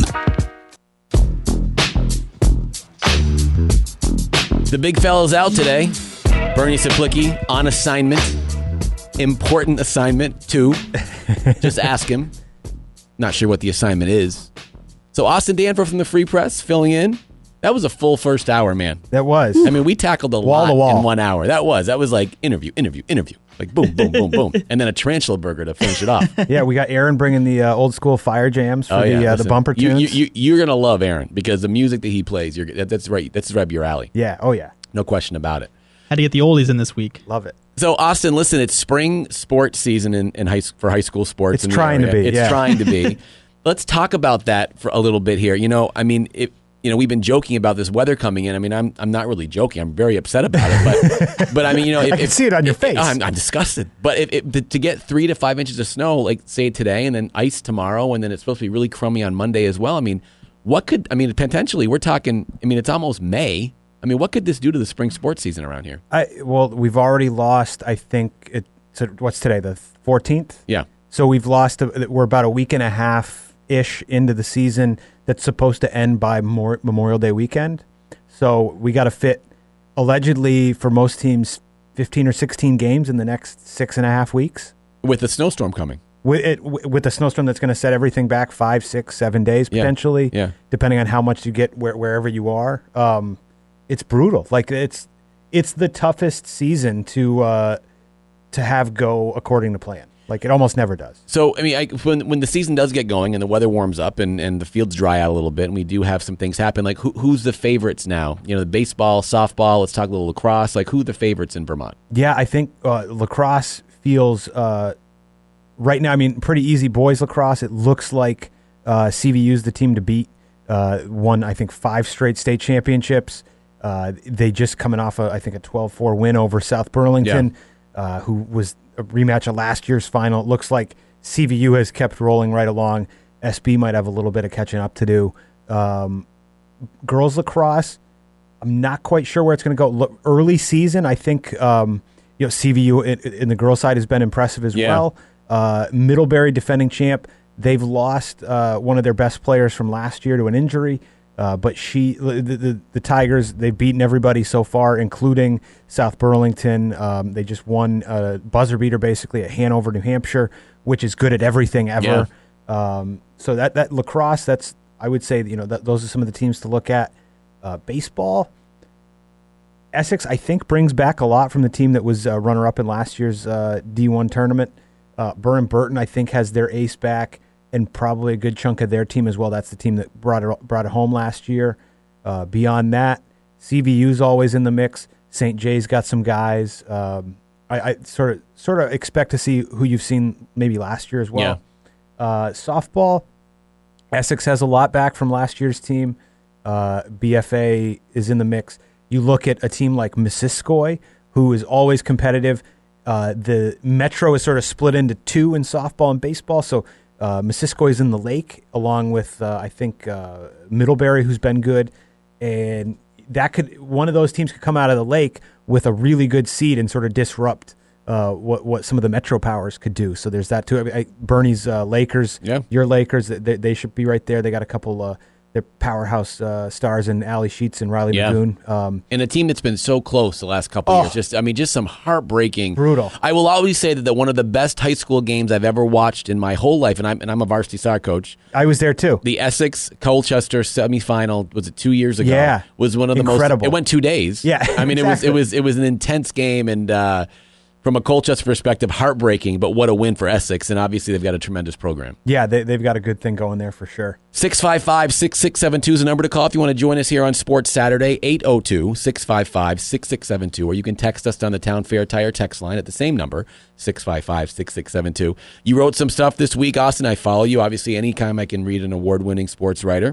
The big fella's out today. Bernie Saplicki on assignment. Important assignment, too. Just ask him. Not sure what the assignment is. So Austin Danforth from the Free Press filling in. That was a full first hour, man. That was. I mean, we tackled a Wall lot to wall. in one hour. That was. That was like interview, interview, interview. Like boom, boom, boom, boom. And then a tarantula burger to finish it off. Yeah, we got Aaron bringing the uh, old school fire jams for Oh, the yeah, uh, the listen, bumper you, tunes. You, you, you're going to love Aaron because the music that he plays, you're, that, that's right. That's right up your alley. yeah. Oh yeah. No question about it. Had to get the oldies in this week. Love it. So, Austin, listen, it's spring sports season in, in high, for high school sports. It's in the trying to area. be, It's yeah. trying to be. Let's talk about that for a little bit here. You know, I mean, it, you know, we've been joking about this weather coming in. I mean, I'm I'm not really joking. I'm very upset about it. But but I mean, you know, if, I can if- see it on your if- face. I'm, I'm disgusted. But if, if, to- to get three to five inches of snow, like say today, and then ice tomorrow, and then it's supposed to be really crummy on Monday as well. I mean, what could I mean? Potentially, we're talking. I mean, it's almost May. I mean, what could this do to the spring sports season around here? I well, we've already lost. I think it. So what's today? The fourteenth. Yeah. So we've lost. A, we're about a week and a half ish into the season that's supposed to end by Mor- Memorial Day weekend. So we got to fit, allegedly for most teams, fifteen or sixteen games in the next six and a half weeks. With the snowstorm coming. With it, with the snowstorm that's going to set everything back five, six, seven days Yeah. potentially. Yeah. Depending on how much you get where, wherever you are. Um, it's brutal. Like it's it's the toughest season to uh, to have go according to plan. Like it almost never does. So, I mean, I, when when the season does get going and the weather warms up and, and the fields dry out a little bit and we do have some things happen, like who, who's the favorites now? You know, the baseball, softball, let's talk a little lacrosse. Like who are the favorites in Vermont? Yeah, I think uh, lacrosse feels uh, right now, I mean, pretty easy boys lacrosse. It looks like uh, C V U's the team to beat. Uh, won, I think, five straight state championships. Uh, they just coming off, a, I think, a twelve four win over South Burlington, yeah. uh, who was a rematch of last year's final. It looks like C V U has kept rolling right along. S B might have a little bit of catching up to do. Um, girls lacrosse, I'm not quite sure where it's going to go. Look, early season, I think um, you know C V U in, in the girls' side has been impressive as yeah. well. Uh, Middlebury, defending champ, they've lost uh, one of their best players from last year to an injury. Uh, but she, the, the the Tigers, they've beaten everybody so far, including South Burlington. Um, they just won a buzzer beater, basically, at Hanover, New Hampshire, which is good at everything ever. Yeah. Um, so that that lacrosse, that's I would say, you know, that those are some of the teams to look at. Uh, baseball, Essex, I think, brings back a lot from the team that was uh, runner-up in last year's uh, D one tournament. Uh, Burr and Burton, I think, has their ace back. And probably a good chunk of their team as well. That's the team that brought it brought it home last year. Uh, beyond that, C V U's always in the mix. Saint J's got some guys. Um, I, I sort of sort of expect to see who you've seen maybe last year as well. Yeah. Uh, softball, Essex has a lot back from last year's team. Uh, B F A is in the mix. You look at a team like Missisquoi, who is always competitive. Uh, the Metro is sort of split into two in softball and baseball, so. Uh, Missisquoi is in the lake, along with uh, I think uh, Middlebury, who's been good, and that could one of those teams could come out of the lake with a really good seed and sort of disrupt uh, what what some of the Metro powers could do. So there's that too. I mean, I, Bernie's uh, Lakers, yeah. your Lakers, they, they should be right there. They got a couple uh, their powerhouse uh, stars in Allie Sheets and Riley yeah. Magoon. Um, and a team that's been so close the last couple oh, of years. Just, I mean, just some heartbreaking. Brutal. I will always say that, that one of the best high school games I've ever watched in my whole life, and I'm, and I'm a varsity soccer coach. I was there too. The Essex Colchester semifinal, was it two years ago? Yeah. Was one of the Incredible. most. It went two days. Yeah. I mean, exactly. it was it was it was an intense game, and uh, from a Colchester perspective, heartbreaking, but what a win for Essex, and obviously they've got a tremendous program. Yeah, they, they've got a good thing going there for sure. six five five, six six seven two is the number to call if you want to join us here on Sports Saturday, eight oh two, six five five, six six seven two, or you can text us on the Town Fair Tire text line at the same number, six five five, six six seven two. You wrote some stuff this week, Austin. I follow you. Obviously, anytime I can read an award-winning sports writer,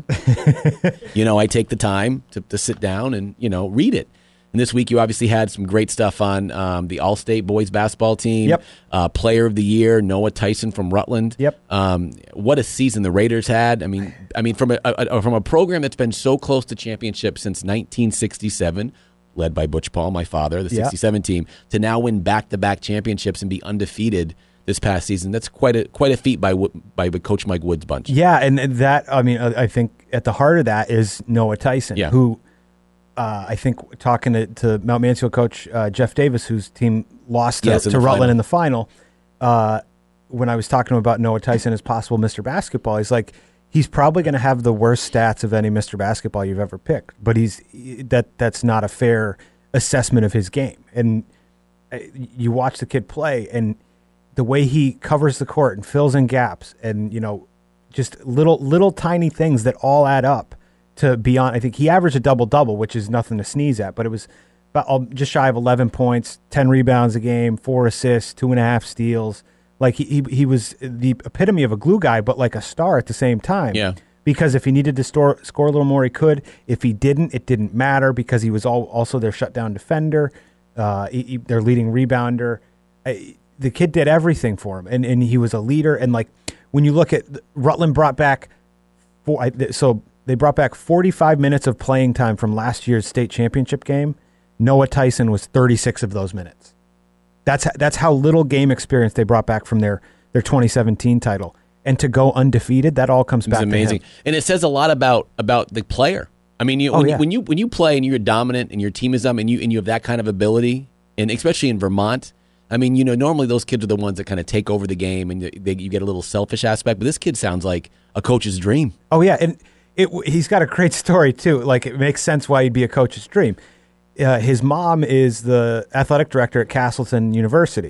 you know, I take the time to, to sit down and, you know, read it. And this week, you obviously had some great stuff on um, the All-State boys basketball team. Yep. Uh, Player of the Year, Noah Tyson from Rutland. Yep. Um, what a season the Raiders had. I mean, I mean, from a, a from a program that's been so close to championship since nineteen sixty-seven, led by Butch Paul, my father, the Yep. sixty-seven team, to now win back-to-back championships and be undefeated this past season. That's quite a quite a feat by by Coach Mike Wood's bunch. Yeah, and that I mean, I think at the heart of that is Noah Tyson, Yeah. who. Uh, I think talking to, to Mount Mansfield coach uh, Jeff Davis, whose team lost to, Yes, to in the Rutland final. in the final, uh, when I was talking to him about Noah Tyson as possible Mister Basketball, he's like, he's probably going to have the worst stats of any Mister Basketball you've ever picked, but he's that that's not a fair assessment of his game. And uh, you watch the kid play, and the way he covers the court and fills in gaps, and you know, just little little tiny things that all add up. To be on, I think he averaged a double-double, which is nothing to sneeze at, but it was about just shy of eleven points, ten rebounds a game, four assists, two and a half steals. Like, he, he he was the epitome of a glue guy, but like a star at the same time. Yeah. Because if he needed to store, score a little more, he could. If he didn't, it didn't matter because he was all, also their shutdown defender, uh, he, he, their leading rebounder. I, the kid did everything for him, and, and he was a leader. And, like, when you look at Rutland brought back four, I, so – they brought back forty-five minutes of playing time from last year's state championship game. Noah Tyson was thirty-six of those minutes. That's that's how little game experience they brought back from their, their twenty seventeen title. And to go undefeated, that all comes back It's amazing. to him. And it says a lot about about the player. I mean, you, Oh, when, yeah. you, when you when you play and you're dominant and your team is dominant and you and you have that kind of ability, and especially in Vermont, I mean, you know, normally those kids are the ones that kind of take over the game and they, you get a little selfish aspect. But this kid sounds like a coach's dream. Oh, yeah, and it, he's got a great story, too. Like, it makes sense why he'd be a coach's dream. Uh, his mom is the athletic director at Castleton University.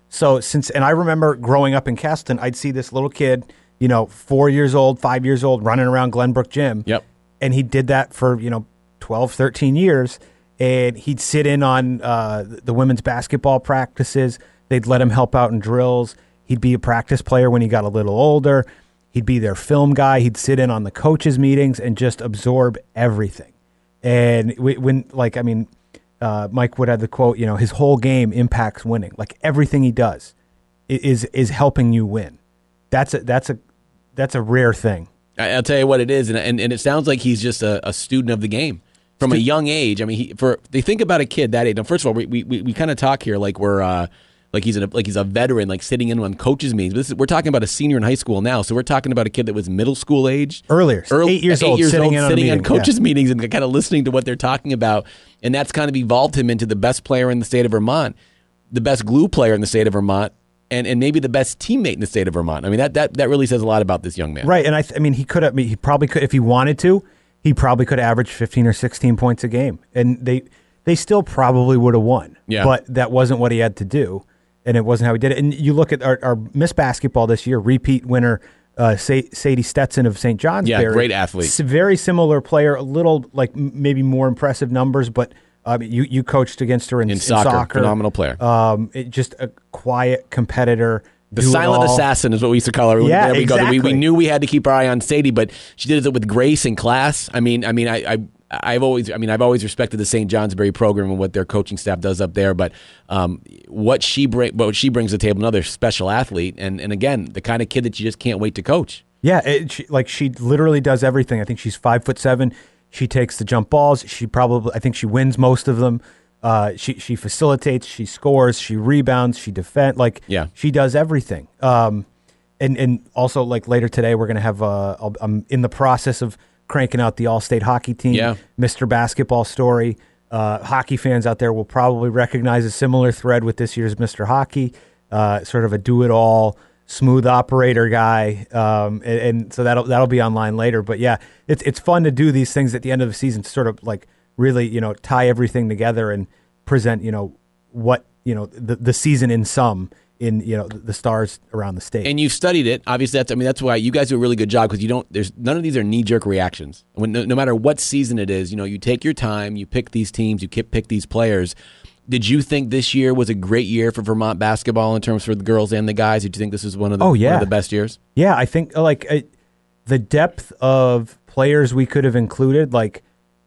So since, and I remember growing up in Castleton, I'd see this little kid, you know, four years old, five years old, running around Glenbrook Gym. Yep. And he did that for, you know, twelve, thirteen years. And he'd sit in on uh, the women's basketball practices. They'd let him help out in drills. He'd be a practice player when he got a little older. He'd be their film guy. He'd sit in on the coaches' meetings and just absorb everything. And we, when, like, I mean, uh, Mike Wood had the quote, you know, his whole game impacts winning. Like, everything he does is is helping you win. That's a, that's a, that's a rare thing. I'll tell you what it is, and and, and it sounds like he's just a, a student of the game from a young age. I mean, he, for they think about a kid that age. Now, first of all, we we, we kind of talk here like we're uh, like he's a, like he's a veteran, like sitting in on coaches meetings. But this is, we're talking about a senior in high school now, so we're talking about a kid that was middle school age, earlier, early, eight years eight old, years sitting, old, in sitting on, on coaches yeah. meetings and kind of listening to what they're talking about, and that's kind of evolved him into the best player in the state of Vermont, the best glue player in the state of Vermont. And and maybe the best teammate in the state of Vermont. I mean, that that, that really says a lot about this young man. Right, and I th- I mean, he could have, he probably could, if he wanted to, he probably could average fifteen or sixteen points a game. And they they still probably would have won. Yeah. But that wasn't what he had to do, and it wasn't how he did it. And you look at our, our Miss Basketball this year, repeat winner, uh, Sa- Sadie Stetson of Saint John's. Yeah, great athlete. S- very similar player, a little, like, m- maybe more impressive numbers, but um, you, you coached against her in, In in soccer, soccer. phenomenal player. Um, it, just a quiet competitor. The do it silent all. assassin is what we used to call her. Yeah, there we exactly. go. We, we knew we had to keep our eye on Sadie, but she did it with grace and class. I mean, I mean, I, I, I've always, I mean, I've always respected the Saint Johnsbury program and what their coaching staff does up there. But um, what she bring, what she brings to the table, another special athlete, and and again, the kind of kid that you just can't wait to coach. Yeah, it, she, like she literally does everything. I think she's five foot seven. She takes the jump balls. She probably, I think she wins most of them. Uh, she she facilitates, she scores, she rebounds, she defends. Like, yeah. she does everything. Um, and and also, like, later today, we're gonna have. Uh, I'll, I'm in the process of cranking out the All-State hockey team, Yeah. Mister Basketball story. Uh, hockey fans out there will probably recognize a similar thread with this year's Mister Hockey. Uh, sort of a do-it-all, smooth operator guy, um, and, and so that'll that'll be online later. But yeah, it's it's fun to do these things at the end of the season, to sort of like. Really, you know, tie everything together and present, you know, what, you know, the the season in sum in, you know, the stars around the state. And you've studied it. Obviously, that's, I mean, that's why you guys do a really good job, because you don't, there's none of these are knee jerk reactions. When no, no matter what season it is, you know, you take your time, you pick these teams, you pick these players. Did you think this year was a great year for Vermont basketball in terms for the girls and the guys? Did you think this is one of the, oh, yeah. one of the best years? Yeah, I think like uh, the depth of players we could have included, like,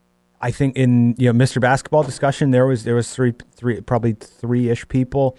I think in, you know, Mister Basketball discussion, there was there was three three probably three ish people,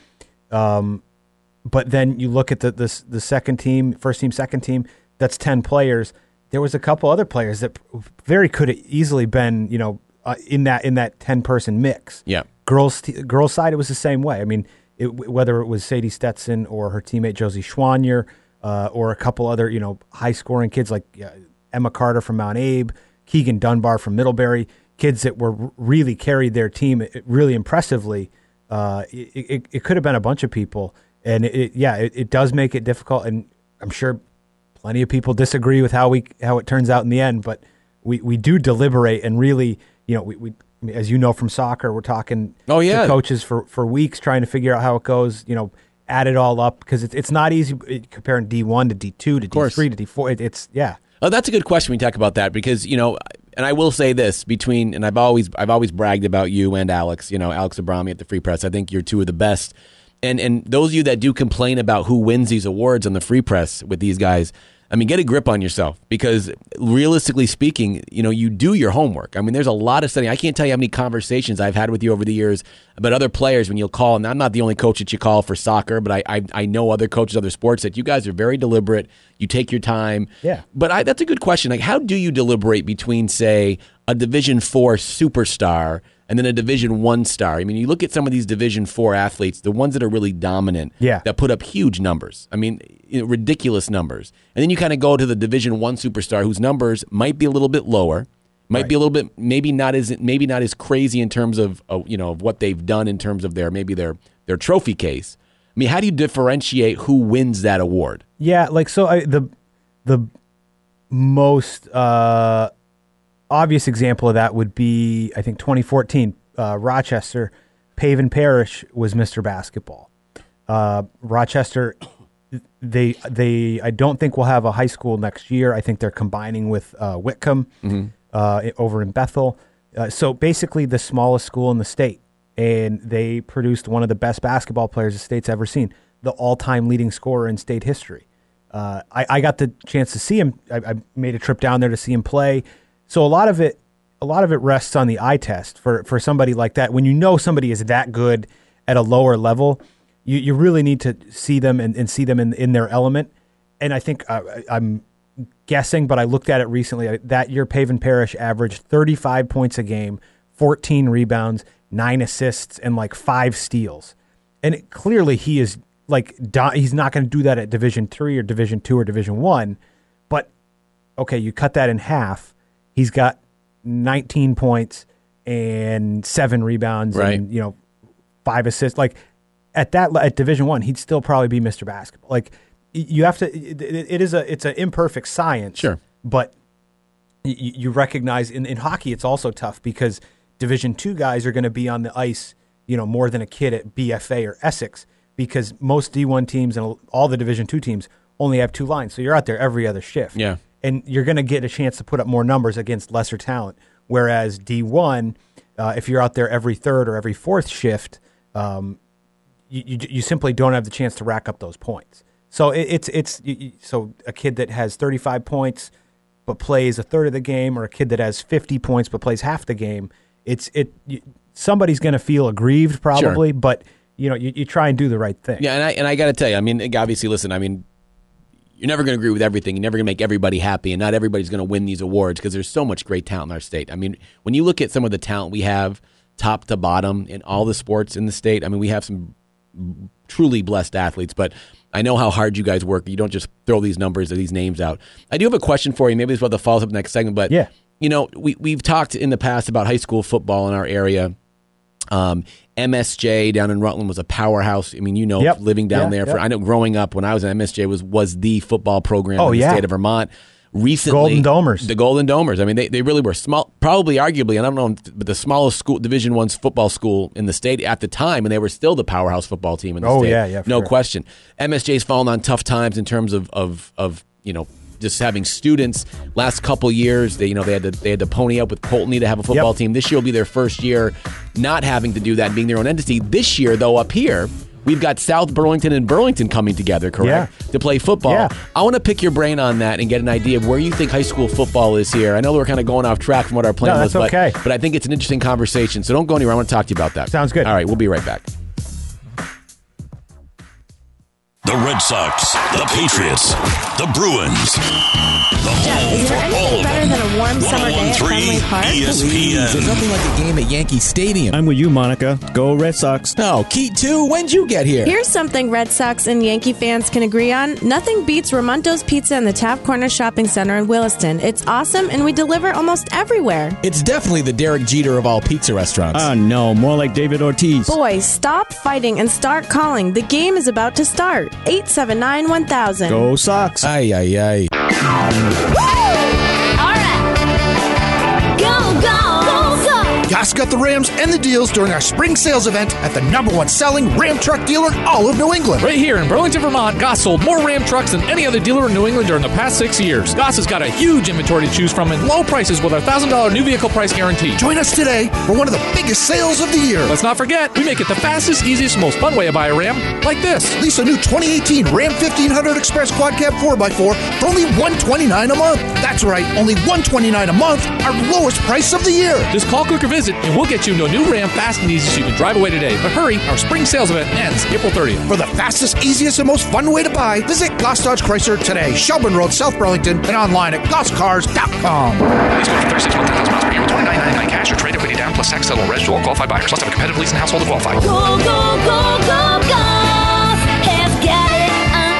um, but then you look at the, the the second team, first team, second team. That's ten players. There was a couple other players that very could have easily been, you know, uh, in that in that ten person mix. Yeah, girls girls side, it was the same way. I mean, it, whether it was Sadie Stetson or her teammate Josie Schwanier, uh, or a couple other, you know, high scoring kids like uh, Emma Carter from Mount Abe, Keegan Dunbar from Middlebury. Kids that were really carried their team really impressively. Uh, it, it, it could have been a bunch of people, and it, it, yeah, it, it does make it difficult. And I'm sure plenty of people disagree with how we how it turns out in the end. But we, we do deliberate and really, you know, we, we as you know from soccer, we're talking oh yeah to coaches for, for weeks trying to figure out how it goes. You know, add it all up, because it's it's not easy comparing D one to D two to D three to D four. It, it's yeah. Oh, that's a good question when you talk about that, because, you know, and I will say this between, and I've always I've always bragged about you and Alex, you know, Alex Abrami at the Free Press. I think you're two of the best. And and those of you that do complain about who wins these awards on the Free Press with these guys, I mean, get a grip on yourself, because realistically speaking, you know, you do your homework. I mean, there's a lot of studying. I can't tell you how many conversations I've had with you over the years about other players when you'll call, and I'm not the only coach that you call for soccer, but I I, I know other coaches, other sports, that you guys are very deliberate. You take your time. Yeah. But I, that's a good question. Like, how do you deliberate between, say, a Division Four superstar and then a Division One star? I mean, you look at some of these Division Four athletes, the ones that are really dominant, yeah. that put up huge numbers. I mean, you know, ridiculous numbers. And then you kind of go to the Division One superstar, whose numbers might be a little bit lower, might right. be a little bit maybe not as maybe not as crazy in terms of, of you know of what they've done in terms of their maybe their their trophy case. I mean, how do you differentiate who wins that award? Yeah, like so I, the the most uh, obvious example of that would be, I think, twenty fourteen, uh, Rochester, Paven Parrish was Mister Basketball. Uh, Rochester, they they I don't think will have a high school next year. I think they're combining with uh, Whitcomb Mm-hmm. uh, over in Bethel. Uh, so basically, the smallest school in the state, and they produced one of the best basketball players the state's ever seen, the all-time leading scorer in state history. Uh, I, I got the chance to see him. I, I made a trip down there to see him play. So a lot of it, a lot of it rests on the eye test for for somebody like that. When you know somebody is that good at a lower level, you, you really need to see them and, and see them in in their element. And I think uh, I'm guessing, but I looked at it recently. That year, Paven Parish averaged thirty-five points a game, fourteen rebounds, nine assists, and like five steals. And it, clearly, he is. Like he's not going to do that at Division Three or Division Two or Division One, but okay, you cut that in half. He's got nineteen points and seven rebounds, right. and you know five assists. Like at that at Division One, he'd still probably be Mister Basketball. Like you have to. It, it is a it's an imperfect science, sure, but you, you recognize in, in hockey it's also tough because Division Two guys are going to be on the ice, you know, more than a kid at B F A or Essex. Because most D one teams and all the Division two teams only have two lines. So you're out there every other shift. Yeah. And you're going to get a chance to put up more numbers against lesser talent. Whereas D one, uh, if you're out there every third or every fourth shift, um, you, you you simply don't have the chance to rack up those points. So it, it's it's you, so a kid that has thirty-five points but plays a third of the game, or a kid that has fifty points but plays half the game, it's it you, somebody's going to feel aggrieved probably, sure. but you know, you, you try and do the right thing. Yeah, and I and I got to tell you, I mean, obviously, listen, I mean, you're never going to agree with everything. You're never going to make everybody happy, and not everybody's going to win these awards because there's so much great talent in our state. I mean, when you look at some of the talent we have, top to bottom, in all the sports in the state, I mean, we have some truly blessed athletes, but I know how hard you guys work. You don't just throw these numbers or these names out. I do have a question for you. Maybe this is what the follow-up next segment, but, yeah. you know, we, we've talked in the past about high school football in our area. Um, M S J down in Rutland was a powerhouse. I mean, you know, yep. living down yeah, there for yep. I know growing up when I was at M S J was was the football program oh, in the yeah. state of Vermont. Recently, Golden Domers, the Golden Domers. I mean, they, they really were small, probably arguably, and I don't know, but the smallest school, Division One's football school in the state at the time, and they were still the powerhouse football team in the oh, state. yeah, yeah, no sure. question. M S J's fallen on tough times in terms of of of you know. Just having students. Last couple years, they you know they had to they had to pony up with Poultney to have a football yep. team. This year will be their first year not having to do that and being their own entity. This year, though, up here, we've got South Burlington and Burlington coming together, correct, yeah. to play football. Yeah. I want to pick your brain on that and get an idea of where you think high school football is here. I know we're kind of going off track from what our plan no, was, that's but, okay. but I think it's an interesting conversation. So don't go anywhere. I want to talk to you about that. Sounds good. All right, we'll be right back. The Red Sox, the Patriots, the Bruins, the home Is for there all anything of better them. than a warm summer day at Fenway Park? E S P N. There's nothing like a game at Yankee Stadium. I'm with you, Monica. Go Red Sox. Oh, Keat too. When'd you get here? Here's something Red Sox and Yankee fans can agree on. Nothing beats Ramonto's Pizza in the Taft Corner Shopping Center in Williston. It's awesome, and we deliver almost everywhere. It's definitely the Derek Jeter of all pizza restaurants. Ah, uh, no. More like David Ortiz. Boys, stop fighting and start calling. The game is about to start. eight seven nine, one thousand. Go Sox. Ay, ay, ay. All right. Go, go, go, go. Gas got the Rams and the deals during our spring sales event at the number one selling Ram truck dealer in all of New England. Right here in Burlington, Vermont, Goss sold more Ram trucks than any other dealer in New England during the past six years. Goss has got a huge inventory to choose from and low prices with our one thousand dollars new vehicle price guarantee. Join us today for one of the biggest sales of the year. Let's not forget, we make it the fastest, easiest, most fun way to buy a Ram, like this. Lease a new twenty eighteen Ram fifteen hundred Express Quad Cab four by four for only one hundred twenty-nine dollars a month. That's right, only one hundred twenty-nine dollars a month, our lowest price of the year. Just call, click, or visit, and we'll get you into a new Ram fast and easy so you can drive away today. But hurry, our spring sales event ends April thirtieth. For the fastest, easiest, and most fun way to buy, visit Goss Dodge Chrysler today, Shelburne Road, South Burlington, and online at goss cars dot com. Lease good for thirty-six months, ten thousand miles per year with twenty-nine ninety-nine cash or trade equity down plus tax settle reg to all qualified buyers. Must have a competitive lease and household to qualify. Go, go, go, go, go. Have got it.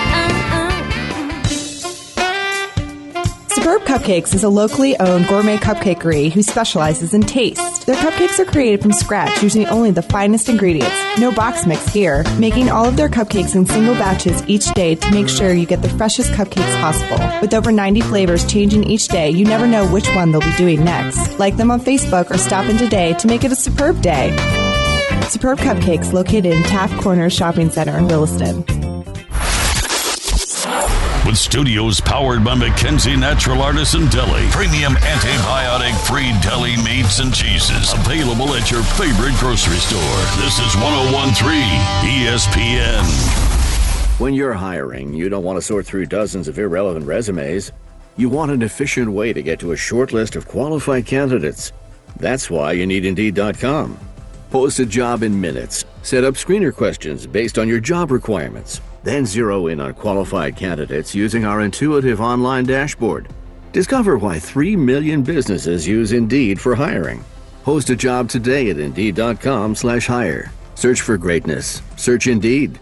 Superb Cupcakes is a locally owned gourmet cupcakery who specializes in taste. Their cupcakes are created from scratch using only the finest ingredients. No box mix here, making all of their cupcakes in single batches each day to make sure you get the freshest cupcakes possible. With over ninety flavors changing each day, you never know which one they'll be doing next. Like them on Facebook or stop in today to make it a superb day. Superb Cupcakes located in Taft Corners Shopping Center in Williston. With studios powered by Mackenzie Natural Artisan Deli. Premium antibiotic-free deli meats and cheeses. Available at your favorite grocery store. This is one oh one point three E S P N. When you're hiring, you don't want to sort through dozens of irrelevant resumes. You want an efficient way to get to a short list of qualified candidates. That's why you need Indeed dot com. Post a job in minutes. Set up screener questions based on your job requirements. Then zero in on qualified candidates using our intuitive online dashboard. Discover why three million businesses use Indeed for hiring. Post a job today at Indeed dot com slash hire. Search for greatness. Search Indeed.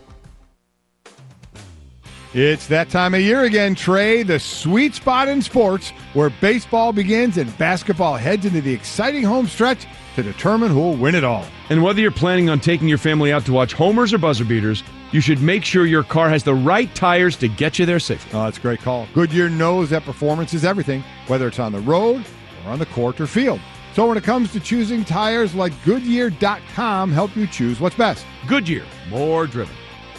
It's that time of year again, Trey, the sweet spot in sports where baseball begins and basketball heads into the exciting home stretch to determine who will win it all. And whether you're planning on taking your family out to watch homers or buzzer beaters, you should make sure your car has the right tires to get you there safely. Oh, that's a great call. Goodyear knows that performance is everything, whether it's on the road or on the court or field. So when it comes to choosing tires, let Goodyear dot com help you choose what's best. Goodyear, more driven.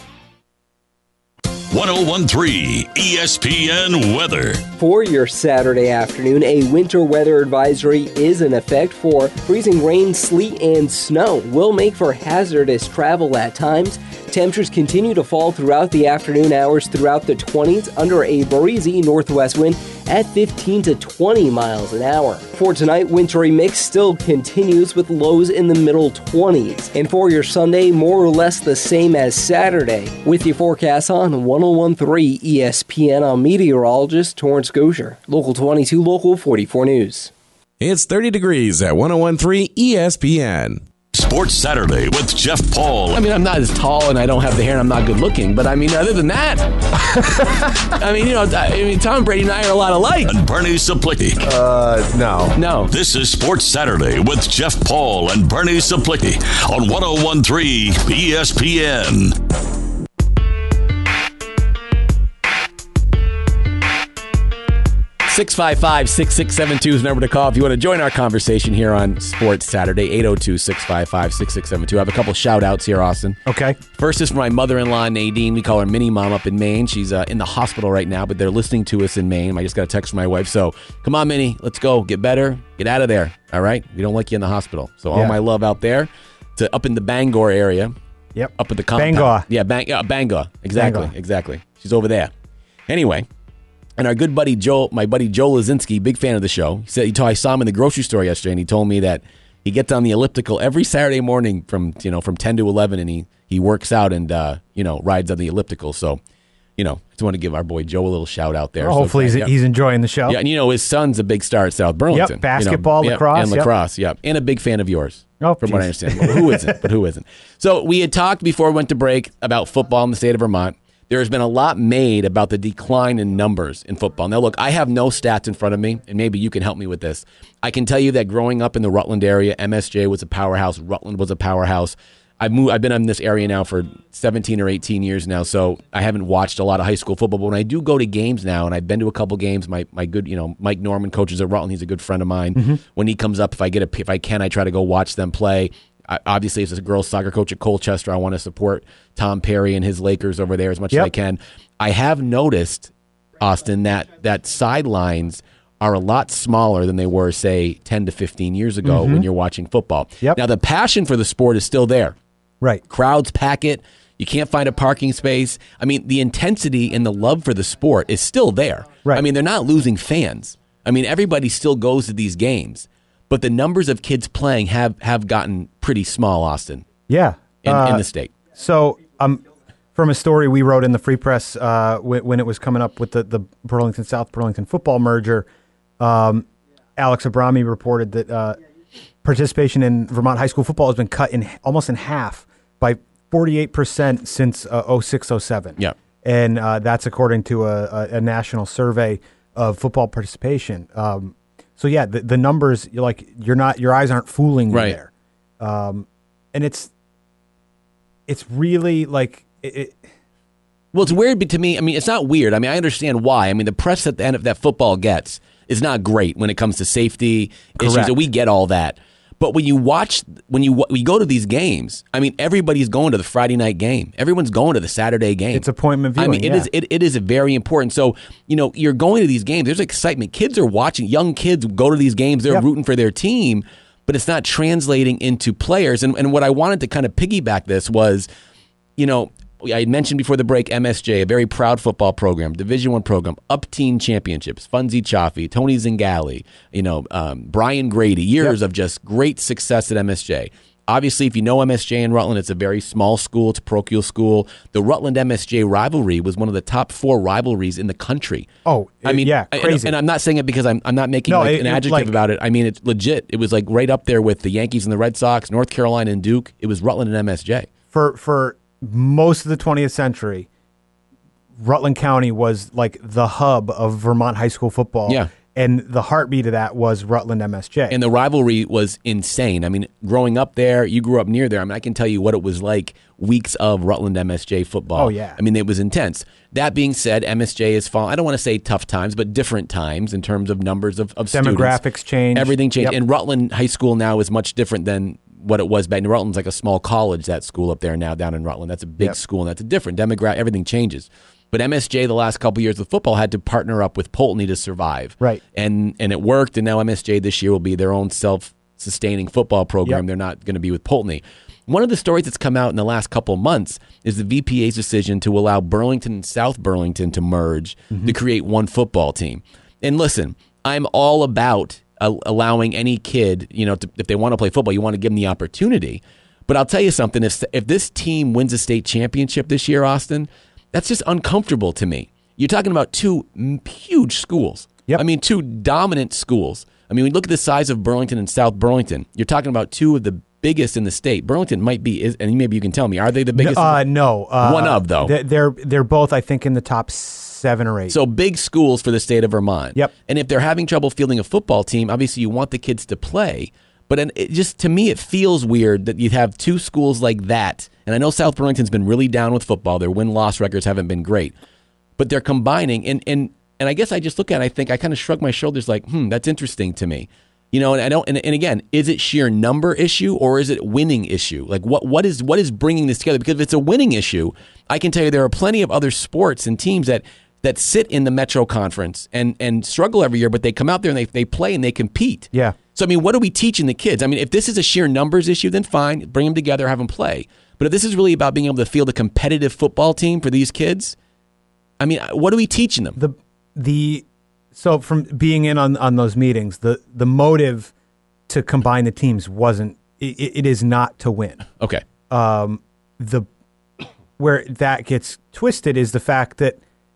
one oh one point three E S P N Weather. For your Saturday afternoon, a winter weather advisory is in effect for freezing rain, sleet, and snow. Will make for hazardous travel at times. Temperatures continue to fall throughout the afternoon hours throughout the twenties under a breezy northwest wind at fifteen to twenty miles an hour. For tonight, wintry mix still continues with lows in the middle twenties. And for your Sunday, more or less the same as Saturday. With your forecast on one oh one point three E S P N, I'm meteorologist Torrance Gosher. Local twenty-two, Local forty-four News. It's thirty degrees at one oh one point three E S P N. Sports Saturday with Jeff Paul. I mean, I'm not as tall and I don't have the hair and I'm not good looking, but I mean, other than that, I mean, you know, I mean, Tom Brady and I are a lot alike. And Bernie Saplicki. Uh, no. No. This is Sports Saturday with Jeff Paul and Bernie Saplicki on one oh one point three E S P N. six five five, six six seven two is the number to call if you want to join our conversation here on Sports Saturday. eight oh two, six five five, six six seven two. I have a couple shout outs here, Austin. Okay. First is for my mother-in-law, Nadine. We call her Mini Mom up in Maine. She's uh, in the hospital right now, but they're listening to us in Maine. I just got a text from my wife. So come on, Minnie, let's go. Get better. Get out of there. All right? We don't like you in the hospital. So all Yeah. my love out there to up in the Bangor area. Yep. Up at the compound. Bangor. Yeah, Bang- uh, Bangor. Exactly. Bangor. Exactly. She's over there. Anyway. And our good buddy Joe, my buddy Joe Lazinski, big fan of the show. He said he told, I saw him in the grocery store yesterday, and he told me that he gets on the elliptical every Saturday morning from you know from ten to eleven, and he he works out and uh, you know rides on the elliptical. So, you know, just want to give our boy Joe a little shout out there. Well, so, hopefully he's, yeah. he's enjoying the show. Yeah, and you know his son's a big star at South Burlington. Yep, basketball, you know, lacrosse, yeah, and yep. lacrosse. Yeah, and a big fan of yours. Oh, from geez. what I understand. But who isn't? But who isn't? So we had talked before we went to break about football in the state of Vermont. There has been a lot made about the decline in numbers in football. Now, look, I have no stats in front of me, and maybe you can help me with this. I can tell you that growing up in the Rutland area, M S J was a powerhouse. Rutland was a powerhouse. I've moved, I've been in this area now for seventeen or eighteen years now, so I haven't watched a lot of high school football. But when I do go to games now, and I've been to a couple games, my my good, you know, Mike Norman coaches at Rutland. He's a good friend of mine. Mhm. When he comes up, if I get a, if I can, I try to go watch them play. I, obviously, as a girls soccer coach at Colchester, I want to support Tom Perry and his Lakers over there as much Yep. as I can. I have noticed, Austin, that that sidelines are a lot smaller than they were, say, ten to fifteen years ago Mhm. when you're watching football. Yep. Now, the passion for the sport is still there. Right. Crowds pack it. You can't find a parking space. I mean, the intensity and the love for the sport is still there. Right. I mean, they're not losing fans. I mean, everybody still goes to these games. But the numbers of kids playing have, have gotten pretty small, Austin, Yeah. in, Uh, in the state. So, um, from a story we wrote in the Free Press uh, when, when it was coming up with the, the Burlington South Burlington football merger, um, Alex Abrami reported that uh, participation in Vermont high school football has been cut in almost in half by forty-eight percent since uh, oh six oh seven. Yeah. And uh, that's according to a, a, a national survey of football participation. Um, so yeah, the, the numbers, you're like you're not, your eyes aren't fooling you Right. there. Um, and it's it's really like it, it, Well, it's weird to me. I mean, it's not weird. I mean, I understand why. I mean, the press at the end of that football gets is not great when it comes to safety issues. Correct. And we get all that. But when you watch, when you when you go to these games, I mean, everybody's going to the Friday night game. Everyone's going to the Saturday game. It's appointment viewing. I mean, it yeah. is it, it is very important. So, you know, you're going to these games. There's excitement. Kids are watching. Young kids go to these games. They're Yep. rooting for their team, but it's not translating into players. And and what I wanted to kind of piggyback this was, you know, I had mentioned before the break, M S J, a very proud football program, Division One program, up teen championships, Funzie Chaffee, Tony Zingali, you know, um, Brian Grady, years Yep. of just great success at M S J. Obviously, if you know M S J in Rutland, it's a very small school. It's a parochial school. The Rutland-M S J rivalry was one of the top four rivalries in the country. Oh, I mean, yeah, I- crazy. And, and I'm not saying it because I'm I'm not making No, like it- an it- adjective like- about it. I mean, it's legit. It was like right up there with the Yankees and the Red Sox, North Carolina and Duke. It was Rutland and M S J. For for most of the twentieth century, Rutland County was like the hub of Vermont high school football. Yeah. And the heartbeat of that was Rutland M S J. And the rivalry was insane. I mean, growing up there, you grew up near there. I mean, I can tell you what it was like weeks of Rutland M S J football. Oh, yeah. I mean, it was intense. That being said, M S J is falling. I don't want to say tough times, but different times in terms of numbers of, of Demographics students. change. Everything changed. Yep. And Rutland High School now is much different than what it was back then. Rutland's like a small college, that school up there now down in Rutland. That's a big Yep. school, and that's a different demographic. Everything changes. But M S J, the last couple of years of football, had to partner up with Poultney to survive. Right. And and it worked, and now M S J this year will be their own self-sustaining football program. Yep. They're not going to be with Poultney. One of the stories that's come out in the last couple of months is the V P A's decision to allow Burlington and South Burlington to merge Mm-hmm. to create one football team. And listen, I'm all about uh, allowing any kid, you know, to, if they want to play football, you want to give them the opportunity. But I'll tell you something, if if this team wins a state championship this year, Austin, that's just uncomfortable to me. You're talking about two m- huge schools. Yep. I mean, two dominant schools. I mean, we look at the size of Burlington and South Burlington. You're talking about two of the biggest in the state. Burlington might be, is, and maybe you can tell me, are they the biggest? Uh, no. Uh, One of, though. They're, they're they're both, I think, in the top seven or eight. So big schools for the state of Vermont. Yep. And if they're having trouble fielding a football team, obviously you want the kids to play. But it just, to me, it feels weird that you have two schools like that. And I know South Burlington's been really down with football. Their win-loss records haven't been great. But they're combining. And, and, and I guess I just look at it, I think, I kind of shrug my shoulders like, hmm, that's interesting to me. You know, and I don't, and, and again, is it sheer number issue or is it winning issue? Like what, what is, what is bringing this together? Because if it's a winning issue, I can tell you there are plenty of other sports and teams that, that sit in the Metro Conference and, and struggle every year, but they come out there and they, they play and they compete. Yeah. So, I mean, what are we teaching the kids? I mean, if this is a sheer numbers issue, then fine, bring them together, have them play. But if this is really about being able to field a competitive football team for these kids, I mean, what are we teaching them? The the so from being in on, on those meetings, the the motive to combine the teams wasn't. It, it is not to win. Okay. Um, the where that gets twisted is the fact that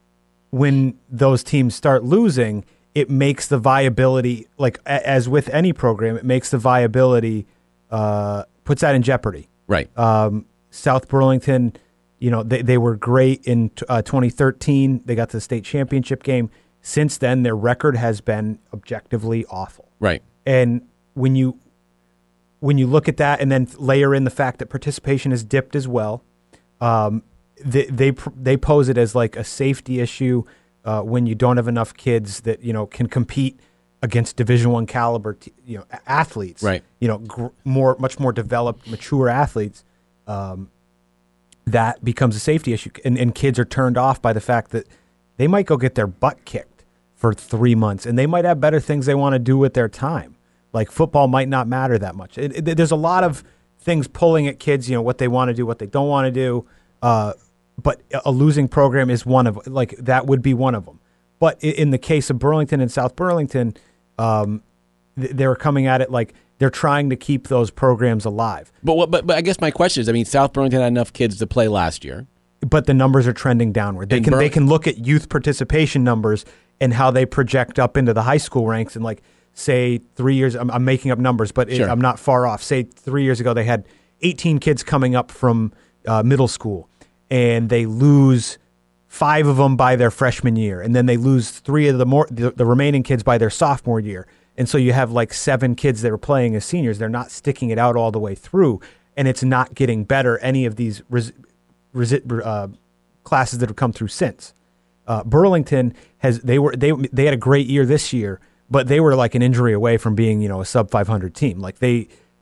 when those teams start losing, it makes the viability, like a- as with any program, it makes the viability uh, puts that in jeopardy. Right. Um, South Burlington, you know, they they were great in uh, twenty thirteen. They got to the state championship game. Since then, their record has been objectively awful. Right. And when you when you look at that, and then layer in the fact that participation has dipped as well, um, they they they pose it as like a safety issue uh, when you don't have enough kids that you know can compete against Division One caliber, t- you know, athletes. Right. You know, gr- more much more developed, mature athletes. Um, that becomes a safety issue, and, and kids are turned off by the fact that they might go get their butt kicked for three months, and they might have better things they want to do with their time. Like football might not matter that much. It, it, there's a lot of things pulling at kids, you know, what they want to do, what they don't want to do. Uh, but a losing program is one of, like, that would be one of them. But in the case of Burlington and South Burlington, um, they're coming at it like they're trying to keep those programs alive. But what? But, but I guess my question is, I mean, South Burlington had enough kids to play last year, but the numbers are trending downward. They And can Bur- they can look at youth participation numbers and how they project up into the high school ranks, and like say three years. I'm, I'm making up numbers, but it, Sure. I'm not far off. Say three years ago, they had eighteen kids coming up from uh, middle school, and they lose five of them by their freshman year, and then they lose three of the more the, the remaining kids by their sophomore year. And so you have like seven kids that are playing as seniors. They're not sticking it out all the way through, and it's not getting better. Any of these res, res, uh, classes that have come through since. Uh, Burlington has they were they they had a great year this year, but they were like an injury away from being, you know, a sub five hundred team. Like they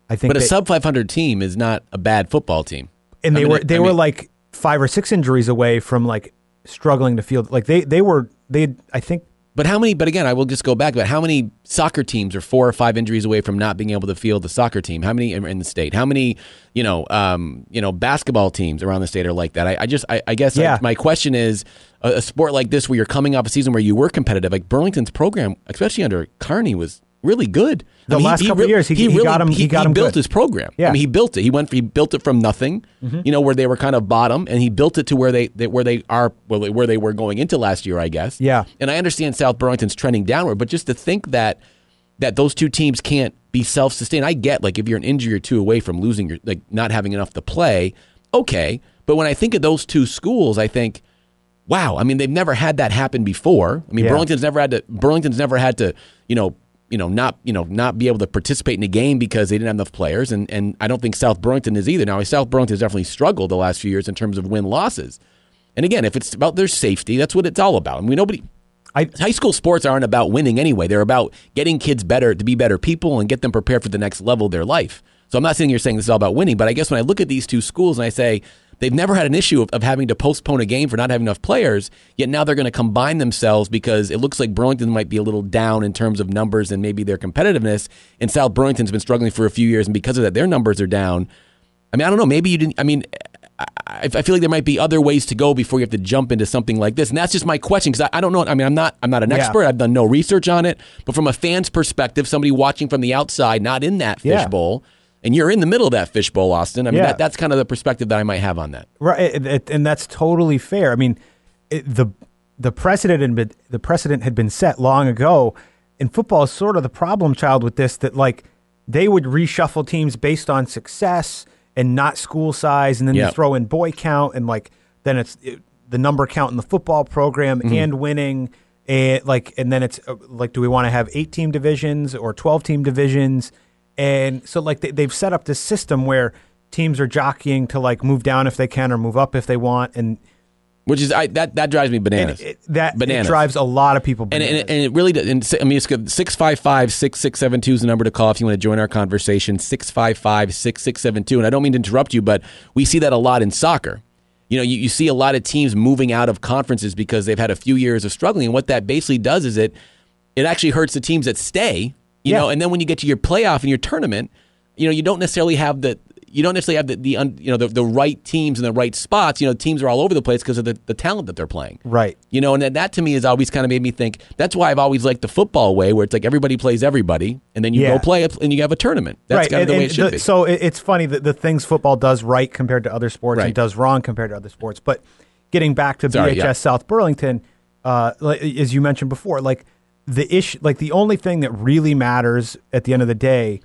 I think but a they, sub five hundred team is not a bad football team. And I they mean, were I they mean, were like five or six injuries away from like struggling to field. Like they they were they I think. But how many? But again, I will just go back. But how many soccer teams are four or five injuries away from not being able to field the soccer team? How many are in the state? How many, you know, um, you know, basketball teams around the state are like that? I, I just, I, I guess, Yeah. I, my question is, a, a sport like this where you're coming off a season where you were competitive, like Burlington's program, especially under Carney, was really good. The last couple re- of years, he- he got him- he got him built good. his program. Yeah. I mean, he built it. He went. He built it from nothing. Mhm. You know, where they were kind of bottom, and he built it to where they, they where they are, well, where they were going into last year, I guess. Yeah. And I understand South Burlington's trending downward, but just to think that that those two teams can't be self-sustained. I get, like, if you're an injury or two away from losing your, like, not having enough to play, okay. But when I think of those two schools, I think, wow. I mean, they've never had that happen before. I mean, Yeah. Burlington's never had to. Burlington's never had to, you know, you know, not you know, not be able to participate in a game because they didn't have enough players, and and I don't think South Burlington is either. Now, South Burlington has definitely struggled the last few years in terms of win losses. And again, if it's about their safety, that's what it's all about. I mean, nobody. I, high school sports aren't about winning anyway. They're about getting kids better to be better people and get them prepared for the next level of their life. So I'm not sitting here saying this is all about winning, but I guess when I look at these two schools and I say they've never had an issue of, of having to postpone a game for not having enough players, yet now they're going to combine themselves because it looks like Burlington might be a little down in terms of numbers and maybe their competitiveness, and South Burlington's been struggling for a few years, and because of that, their numbers are down. I mean, I don't know. Maybe you didn't. I mean, I, I feel like there might be other ways to go before you have to jump into something like this, and that's just my question because I, I don't know. I mean, I'm not. I'm not an Yeah. expert. I've done no research on it. But from a fan's perspective, somebody watching from the outside, not in that Yeah. fishbowl, and you're in the middle of that fishbowl, Austin. I mean, Yeah. that, that's kind of the perspective that I might have on that. Right, it, it, and that's totally fair. I mean, it, the the precedent had been, the precedent had been set long ago, and football is sort of the problem child with this. That like they would reshuffle teams based on success and not school size, and then Yeah. they throw in boy count, and like then it's it, the number count in the football program Mhm. and winning, and like and then it's uh, like, do we want to have eight team divisions or twelve team divisions? And so like they, they've set up this system where teams are jockeying to like move down if they can or move up if they want, and Which is I, that that drives me bananas. and it, that bananas. it drives a lot of people And, bananas. and, and it really does. And si- I mean, it's good. six five five, six six seven two is the number to call if you want to join our conversation. six five five, six six seven two. And I don't mean to interrupt you, but we see that a lot in soccer. You know, you, you see a lot of teams moving out of conferences because they've had a few years of struggling. And what that basically does is it it actually hurts the teams that stay. You Yeah. know, and then when you get to your playoff and your tournament, you know, you don't necessarily have the you don't necessarily have the, the un, you know the, the right teams in the right spots. You know, teams are all over the place because of the, the talent that they're playing. Right. You know, and that, that to me has always kind of made me think. That's why I've always liked the football way, where it's like everybody plays everybody, and then you Yeah. go play it, and you have a tournament. That's right. kind of and, the way and it should the- be. So it, it's funny that the things football does right compared to other sports Right. and does wrong compared to other sports. But getting back to Sorry, B H S yeah. South Burlington, uh, like, as you mentioned before, like the issue, like the only thing that really matters at the end of the day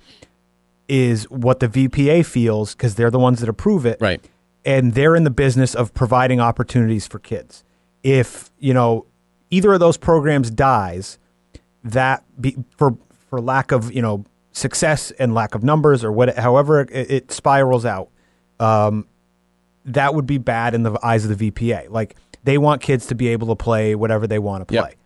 is what the V P A feels, because they're the ones that approve it. Right. And they're in the business of providing opportunities for kids. If, you know, either of those programs dies, that be, for for lack of, you know, success and lack of numbers or what, however it, it spirals out, um, that would be bad in the eyes of the V P A. Like, they want kids to be able to play whatever they want to play. Yep.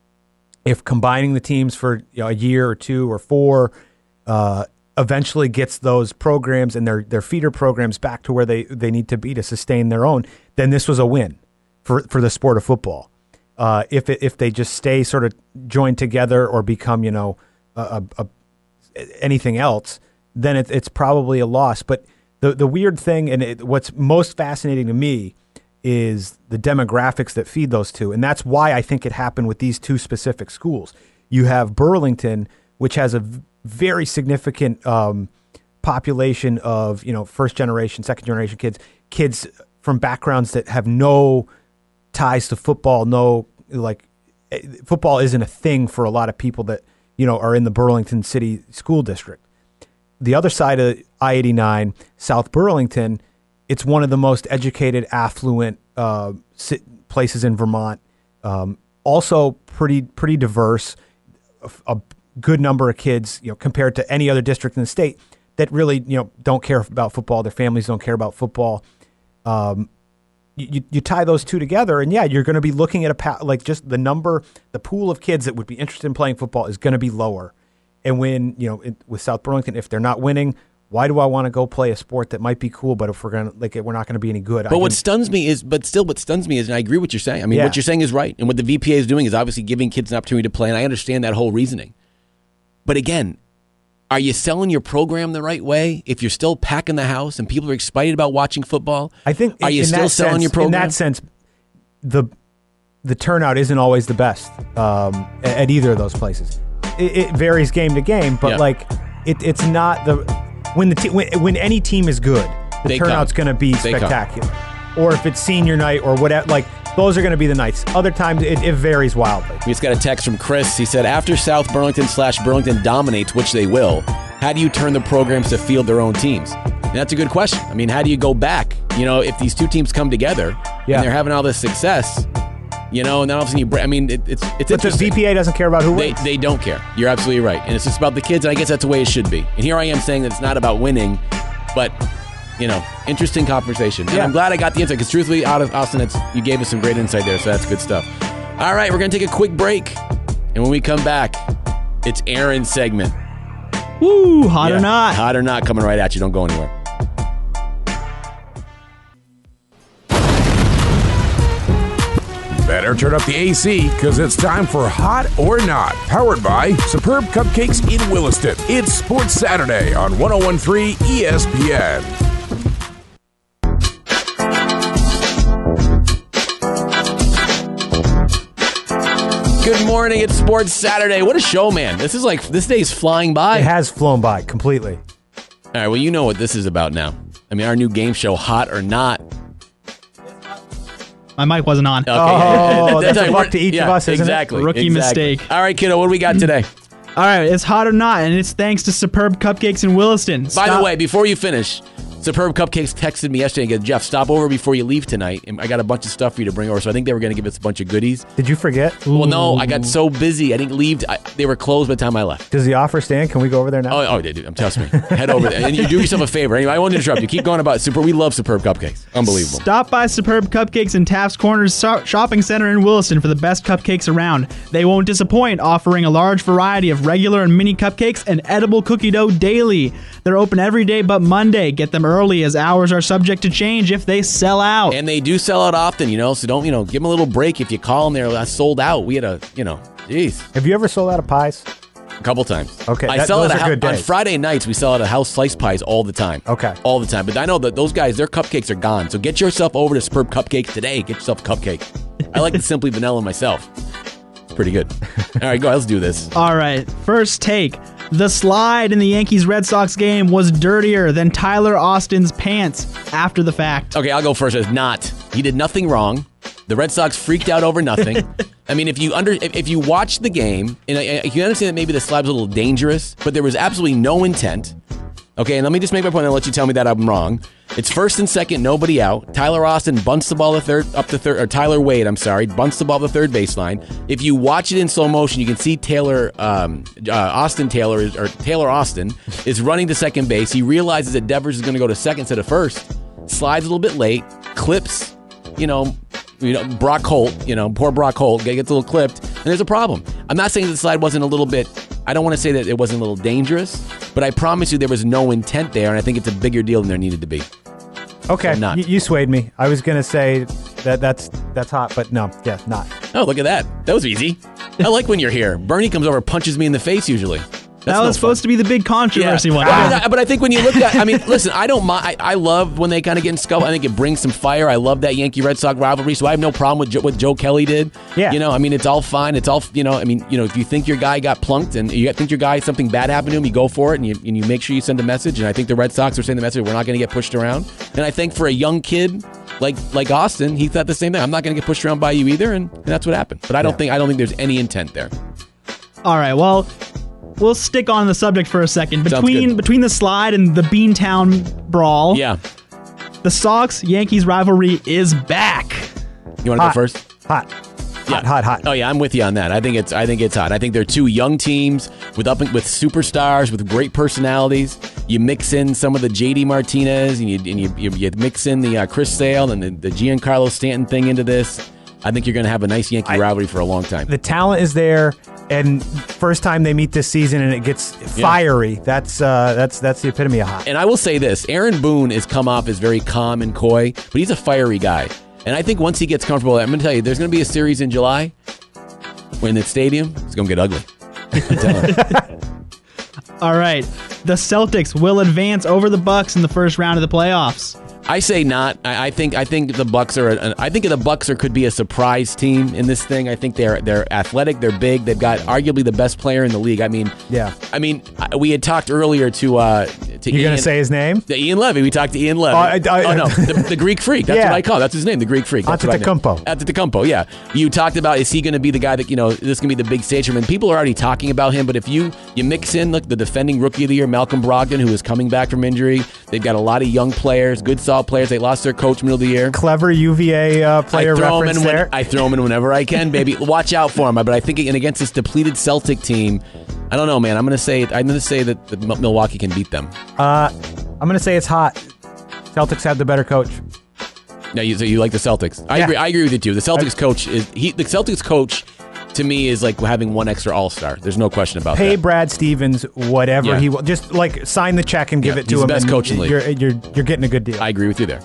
If combining the teams for, you know, a year or two or four uh, eventually gets those programs and their, their feeder programs back to where they, they need to be to sustain their own, then this was a win for, for the sport of football. Uh, if it, if they just stay sort of joined together or become, you know, a, a, a, anything else, then it, it's probably a loss. But the the weird thing, and it, what's most fascinating to me, is the demographics that feed those two, and that's why I think it happened with these two specific schools. You have Burlington, which has a v- very significant um, population of, you know, first generation, second generation kids, kids from backgrounds that have no ties to football, no, like, eh, football isn't a thing for a lot of people that, you know, are in the Burlington City School District. The other side of I eighty-nine, South Burlington, it's one of the most educated, affluent uh, si- places in Vermont. Um, also pretty pretty diverse, a, a good number of kids, you know, compared to any other district in the state that really, you know, don't care about football. Their families don't care about football. Um, you, you tie those two together, and yeah, you're going to be looking at a pa- like just the number, the pool of kids that would be interested in playing football is going to be lower. And when, you know, it, with South Burlington, if they're not winning, why do I want to go play a sport that might be cool, but if we're gonna like, we're not going to be any good? But I what can, stuns me is, but still, what stuns me is, and I agree with what you're saying. I mean, Yeah. what you're saying is right, and what the V P A is doing is obviously giving kids an opportunity to play, and I understand that whole reasoning. But again, are you selling your program the right way if you're still packing the house and people are excited about watching football? I think are in, you in still that selling sense, your program? In that sense, the the turnout isn't always the best um, at, at either of those places. It, it varies game to game, but Yeah. like it, it's not the when the te- when, when any team is good, the They turnout's come. going to be They come. spectacular. Or if it's senior night or whatever, like those are going to be the nights. Other times it, it varies wildly. We just got a text from Chris. He said, after South Burlington slash Burlington dominates, which they will, how do you turn the programs to field their own teams? And that's a good question. I mean, how do you go back? You know, if these two teams come together Yeah. and they're having all this success, you know, and then all of a sudden you break. I mean, it, it's it's But the interesting. V P A doesn't care about who They, wins. they don't care. You're absolutely right. And it's just about the kids, and I guess that's the way it should be. And here I am saying that it's not about winning, but, you know, interesting conversation. And Yeah. I'm glad I got the insight, because truthfully, out of Austin, it's, you gave us some great insight there, so that's good stuff. All right, we're going to take a quick break. And when we come back, it's Aaron's segment. Woo, hot Yeah, or not. Hot or not, coming right at you. Don't go anywhere. Better turn up the A C, because it's time for Hot or Not, powered by Superb Cupcakes in Williston. It's Sports Saturday on one oh one three E S P N. Good morning. It's Sports Saturday. What a show, man. This is like, this day's flying by. It has flown by completely. All right, well, you know what this is about now. I mean, our new game show, Hot or Not. My mic wasn't on. Okay. Oh, that's how a it luck works. to each Yeah, of us, isn't exactly, it? Rookie exactly. mistake. All right, kiddo, what do we got today? All right, it's hot or not, and it's thanks to Superb Cupcakes in Williston. By Stop- the way, before you finish, Superb Cupcakes texted me yesterday and said, Jeff, stop over before you leave tonight. And I got a bunch of stuff for you to bring over. So I think they were going to give us a bunch of goodies. Did you forget? Well, no, I got so busy. I didn't leave. I, they were closed by the time I left. Does the offer stand? Can we go over there now? Oh, oh, they do. Trust me. Head over there. And you do yourself a favor. Anyway, I won't interrupt you. Keep going about Super. We love Superb Cupcakes. Unbelievable. Stop by Superb Cupcakes in Taft's Corners so- Shopping Center in Williston for the best cupcakes around. They won't disappoint, offering a large variety of regular and mini cupcakes and edible cookie dough daily. They're open every day but Monday. Get them early, as hours are subject to change if they sell out. And they do sell out often, you know, so don't, you know, give them a little break. If you call them, they're uh, sold out. We had a, you know, geez. Have you ever sold out of pies? A couple times. Okay, I that- sell those it are at good on days. Friday nights. We sell it at House Slice Pies all the time. Okay. All the time. But I know that those guys, their cupcakes are gone. So get yourself over to Superb Cupcakes today. Get yourself a cupcake. I like the Simply Vanilla myself. It's pretty good. All right, go ahead. Let's do this. All right, first take. The slide in the Yankees-Red Sox game was dirtier than Tyler Austin's pants after the fact. Okay, I'll go first. It's not. He did nothing wrong. The Red Sox freaked out over nothing. I mean, if you under if, if you watch the game, and I- you understand that maybe the slide was a little dangerous, but there was absolutely no intent. Okay, and let me just make my point and let you tell me that I'm wrong. It's first and second, nobody out. Tyler Austin bunts the ball the third up the third, or Tyler Wade, I'm sorry, bunts the ball the third baseline. If you watch it in slow motion, you can see Taylor, um, uh, Austin Taylor, is, or Taylor Austin is running to second base. He realizes that Devers is going to go to second instead of first. Slides a little bit late, clips, you know, you know, Brock Holt, you know, poor Brock Holt gets a little clipped, and there's a problem. I'm not saying that the slide wasn't a little bit. I don't want to say that it wasn't a little dangerous, but I promise you there was no intent there, and I think it's a bigger deal than there needed to be. Okay, So not. you, you swayed me. I was gonna say that that's that's hot, but no, yeah, not. Oh, look at that. That was easy. I like when you're here. Bernie comes over and punches me in the face usually. That's that no was supposed to be the big controversy Yeah. one. But, I, but I think when you look at, I mean, listen, I don't mind. I, I love when they kind of get in scuffle. I think it brings some fire. I love that Yankee Red Sox rivalry, so I have no problem with jo- what Joe Kelly did. Yeah. You know, I mean, it's all fine. It's all, you know, I mean, you know, if you think your guy got plunked and you think your guy, something bad happened to him, you go for it and you, and you make sure you send a message. And I think the Red Sox are saying the message, we're not going to get pushed around. And I think for a young kid like like Austin, he thought the same thing. I'm not going to get pushed around by you either. And, and that's what happened. But I don't Yeah. think I don't think there's any intent there. All right, well, we'll stick on the subject for a second. Sounds Between good. between the slide and the Beantown brawl, Yeah. the Sox-Yankees rivalry is back. You want to go Hot. first? Hot, hot, hot, hot. Oh yeah, I'm with you on that. I think it's I think it's hot. I think they're two young teams with up with superstars with great personalities. You mix in some of the J D Martinez and you and you, you, you mix in the uh, Chris Sale and the, the Giancarlo Stanton thing into this. I think you're going to have a nice Yankee rivalry for a long time. The talent is there, and first time they meet this season and it gets fiery. Yeah. That's uh, that's that's the epitome of hot. And I will say this: Aaron Boone has come off as very calm and coy, but he's a fiery guy. And I think once he gets comfortable, I'm going to tell you, there's going to be a series in July when the stadium is going to get ugly. I'm telling you. All right, the Celtics will advance over the Bucks in the first round of the playoffs. I say not. I, I think I think the Bucks are. A, I think the Bucks are could be a surprise team in this thing. I think they're they're athletic. They're big. They've got arguably the best player in the league. I mean, yeah. I mean, we had talked earlier to uh, to. You're Ian, gonna say his name? To Ian Levy. We talked to Ian Levy. Oh, I, I, oh no, the, the Greek Freak. That's yeah. what I call. That's his name. The Greek Freak. That's Antetokounmpo. Antetokounmpo. Yeah. You talked about is he going to be the guy that you know this is going to be the big stage for him? And people are already talking about him. But if you you mix in look the defending Rookie of the Year Malcolm Brogdon, who is coming back from injury, they've got a lot of young players, good solid players. They lost their coach middle of the year. Clever U V A uh, player I throw reference him in there. When, I throw him in whenever I can, baby. Watch out for him. But I think and against this depleted Celtic team, I don't know, man. I'm going to say I'm going to say that the Milwaukee can beat them. Uh, I'm going to say it's hot. Celtics have the better coach. No, you, so you like the Celtics? I Yeah. agree. I agree with you too. The Celtics coach is he. The Celtics coach to me is like having one extra All Star. There's no question about Pay that. Brad Stevens whatever Yeah. he will. Just like sign the check and give Yeah, it to he's him. the best and coach in the league. You're, you're you're getting a good deal. I agree with you there.